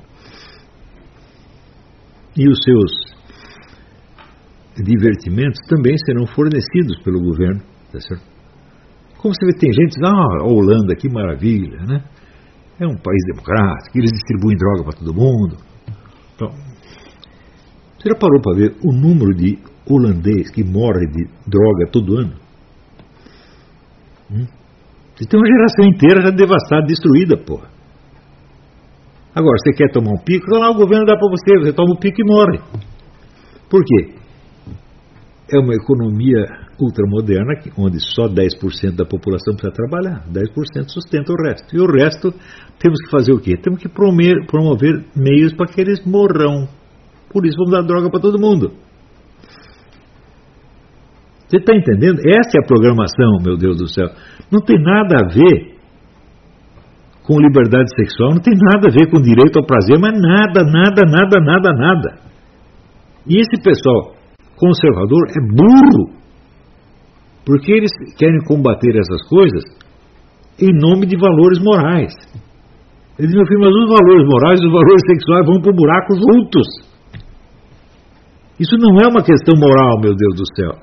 E os seus divertimentos também serão fornecidos pelo governo, tá certo? Como você vê, tem gente que diz, a Holanda, que maravilha, né? É um país democrático, eles distribuem droga para todo mundo. Então, você já parou para ver o número de holandês que morre de droga todo ano? Você tem uma geração inteira já devastada, destruída, porra. Agora, você quer tomar um pico? Lá o governo dá para você, você toma um pico e morre. Por quê? É uma economia ultramoderna, onde só 10% da população precisa trabalhar, 10% sustenta o resto. E o resto, temos que fazer o quê? Temos que promover meios para que eles morram. Por isso vamos dar droga para todo mundo. Você está entendendo? Essa é a programação, meu Deus do céu. Não tem nada a ver com liberdade sexual, não tem nada a ver com direito ao prazer, mas nada. E esse pessoal conservador é burro, porque eles querem combater essas coisas em nome de valores morais. Eles dizem, meu filho, mas os valores morais e os valores sexuais vão para o buraco juntos. Isso não é uma questão moral, meu Deus do céu.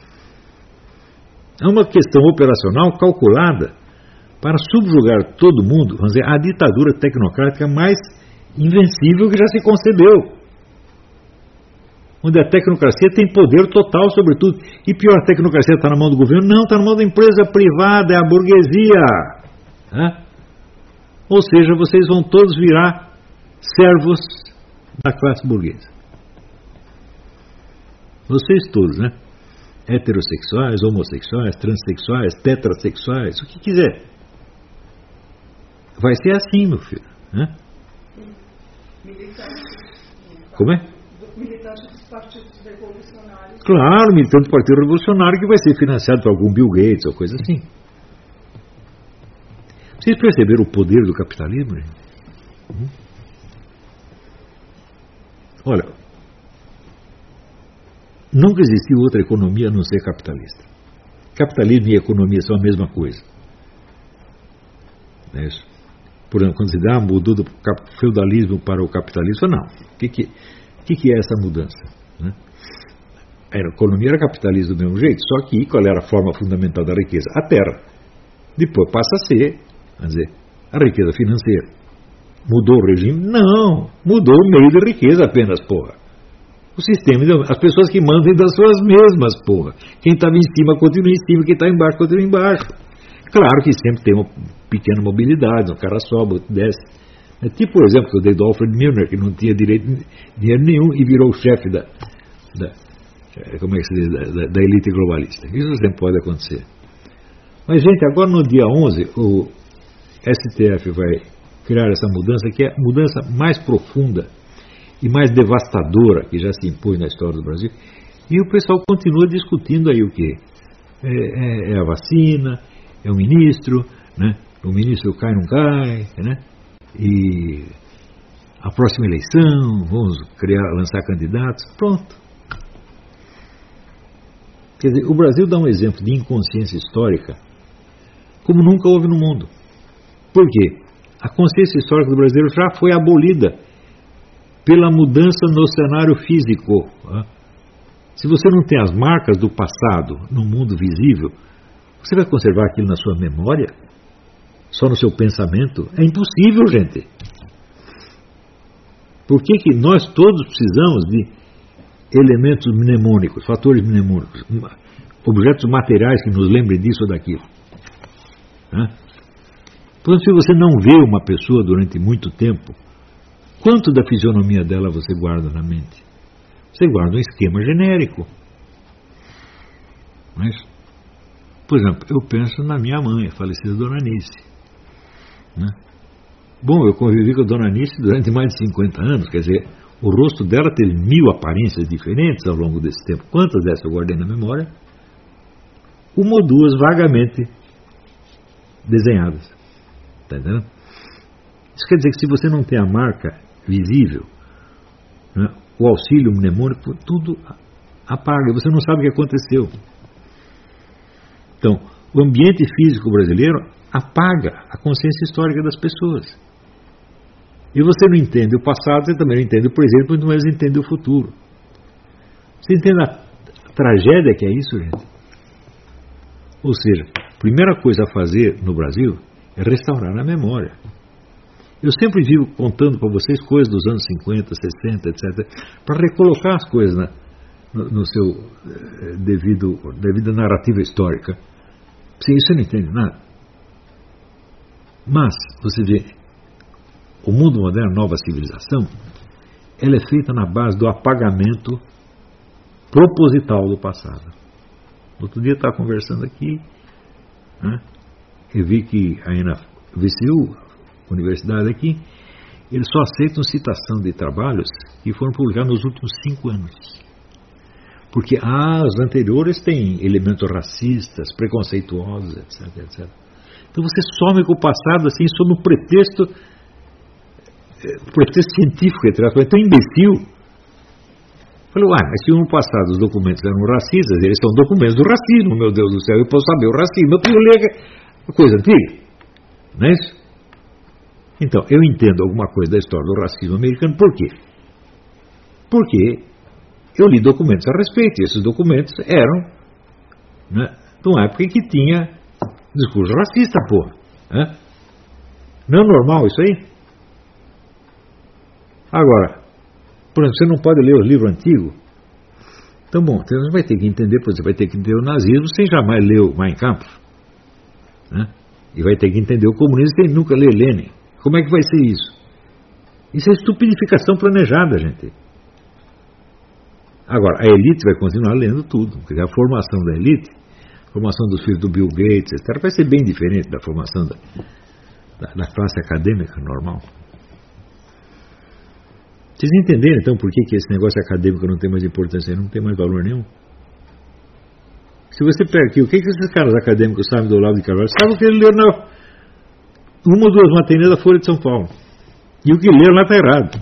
É uma questão operacional calculada para subjugar todo mundo, vamos dizer, a ditadura tecnocrática mais invencível que já se concebeu. Onde a tecnocracia tem poder total sobre tudo. E pior, a tecnocracia está na mão do governo? Não, está na mão da empresa privada, é a burguesia. Ou seja, vocês vão todos virar servos da classe burguesa. Vocês todos, né? Heterossexuais, homossexuais, transexuais, tetrassexuais, o que quiser. Vai ser assim, meu filho. Né? Como é? Militante dos partidos revolucionários. Claro, militante do Partido Revolucionário que vai ser financiado por algum Bill Gates ou coisa assim. Vocês perceberam o poder do capitalismo? Gente? Olha, nunca existiu outra economia a não ser capitalista. Capitalismo e economia são a mesma coisa. Não é isso? Por exemplo, quando se dá, mudou do feudalismo para o capitalismo, não. O que é essa mudança? Né? A economia era capitalista do mesmo jeito, só que qual era a forma fundamental da riqueza? A terra. Depois passa a ser, vamos dizer, a riqueza financeira. Mudou o regime? Não. Mudou o meio de riqueza apenas, porra. O sistema, as pessoas que mandam das suas mesmas, porra. Quem estava em cima continua em cima, quem está embaixo continua embaixo. Claro que sempre tem uma pequena mobilidade, um cara sobe, outro desce. É tipo o exemplo que eu dei do Alfred Milner, que não tinha dinheiro nenhum e virou o chefe como é que se diz, da elite globalista. Isso sempre pode acontecer. Mas, gente, agora no dia 11, o STF vai criar essa mudança, que é a mudança mais profunda e mais devastadora que já se impôs na história do Brasil. E o pessoal continua discutindo aí o quê? É a vacina, é o ministro, né? O ministro cai ou não cai, né? E a próxima eleição, vamos lançar candidatos, pronto. Quer dizer, o Brasil dá um exemplo de inconsciência histórica como nunca houve no mundo. Por quê? A consciência histórica do brasileiro já foi abolida pela mudança no cenário físico. Se você não tem as marcas do passado no mundo visível, você vai conservar aquilo na sua memória? Só no seu pensamento? É impossível, gente. Por que nós todos precisamos de elementos mnemônicos, fatores mnemônicos, objetos materiais que nos lembrem disso ou daquilo. Então, se você não vê uma pessoa durante muito tempo, quanto da fisionomia dela você guarda na mente? Você guarda um esquema genérico. Mas, por exemplo, eu penso na minha mãe, a falecida Dona Anice. Bom, eu convivi com a Dona Anice durante mais de 50 anos, quer dizer, o rosto dela teve 1000 aparências diferentes ao longo desse tempo. Quantas dessas eu guardei na memória? Uma ou duas vagamente desenhadas. Está entendendo? Isso quer dizer que se você não tem a marca visível, o auxílio mnemônico, tudo apaga, você não sabe o que aconteceu. Então, o ambiente físico brasileiro apaga a consciência histórica das pessoas. E você não entende o passado, você também não entende o presente, muito menos entende o futuro. Você entende a tragédia que é isso, gente? Ou seja, a primeira coisa a fazer no Brasil é restaurar a memória. Eu sempre vivo contando para vocês coisas dos anos 50, 60, etc., para recolocar as coisas no seu devida narrativa histórica. Sim, isso você não entende nada. Mas, você vê, o mundo moderno, a nova civilização, ela é feita na base do apagamento proposital do passado. Outro dia eu estava conversando aqui, eu vi que aí na VCU, universidade aqui, eles só aceitam citação de trabalhos que foram publicados nos últimos 5 anos. Porque os anteriores têm elementos racistas, preconceituosos, etc, etc. Então você some com o passado assim, sob um pretexto científico, entre aspas, é tão imbecil. Falei, mas se no passado os documentos eram racistas, eles são documentos do racismo, meu Deus do céu, eu posso saber o racismo, eu preciso ler coisa antiga, não é isso? Então, eu entendo alguma coisa da história do racismo americano, por quê? Porque eu li documentos a respeito, e esses documentos eram de uma época que tinha discurso racista, porra. Não é normal isso aí? Agora, por exemplo, você não pode ler os livros antigos. Então, bom, você vai ter que entender, por exemplo, vai ter que entender o nazismo sem jamais ler o Mein Kampf. E vai ter que entender o comunismo sem nunca ler Lenin. Como é que vai ser isso? Isso é estupidificação planejada, gente. Agora, a elite vai continuar lendo tudo, porque a formação da elite, a formação dos filhos do Bill Gates, etc., vai ser bem diferente da formação da classe acadêmica normal. Vocês entenderam, então, por que esse negócio acadêmico não tem mais importância, não tem mais valor nenhum? Se você pega aqui, o que esses caras acadêmicos sabem do Olavo de Carvalho? Sabem o que ele leu uma ou duas matérias da Folha de São Paulo. E o que leram lá está errado.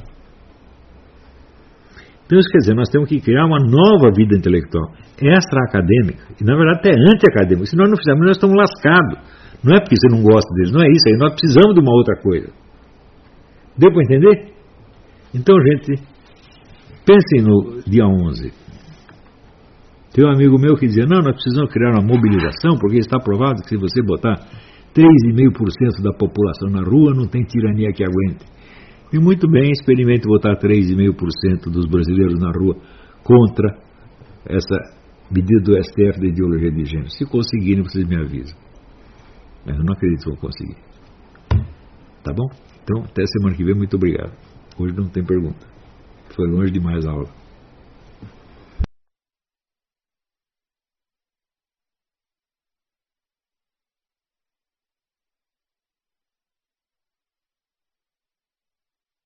Então, isso quer dizer, nós temos que criar uma nova vida intelectual, extra-acadêmica, e na verdade até anti-acadêmica. Se nós não fizermos, nós estamos lascados. Não é porque você não gosta deles, não é isso aí, nós precisamos de uma outra coisa. Deu para entender? Então, gente, pensem no dia 11. Tem um amigo meu que dizia, nós precisamos criar uma mobilização, porque está provado que se você botar 3,5% da população na rua, não tem tirania que aguente. E muito bem, experimente botar 3,5% dos brasileiros na rua contra essa medida do STF da ideologia de gênero. Se conseguirem, vocês me avisam. Mas eu não acredito que vão conseguir. Tá bom? Então, até semana que vem, muito obrigado. Hoje não tem pergunta. Foi longe demais a aula.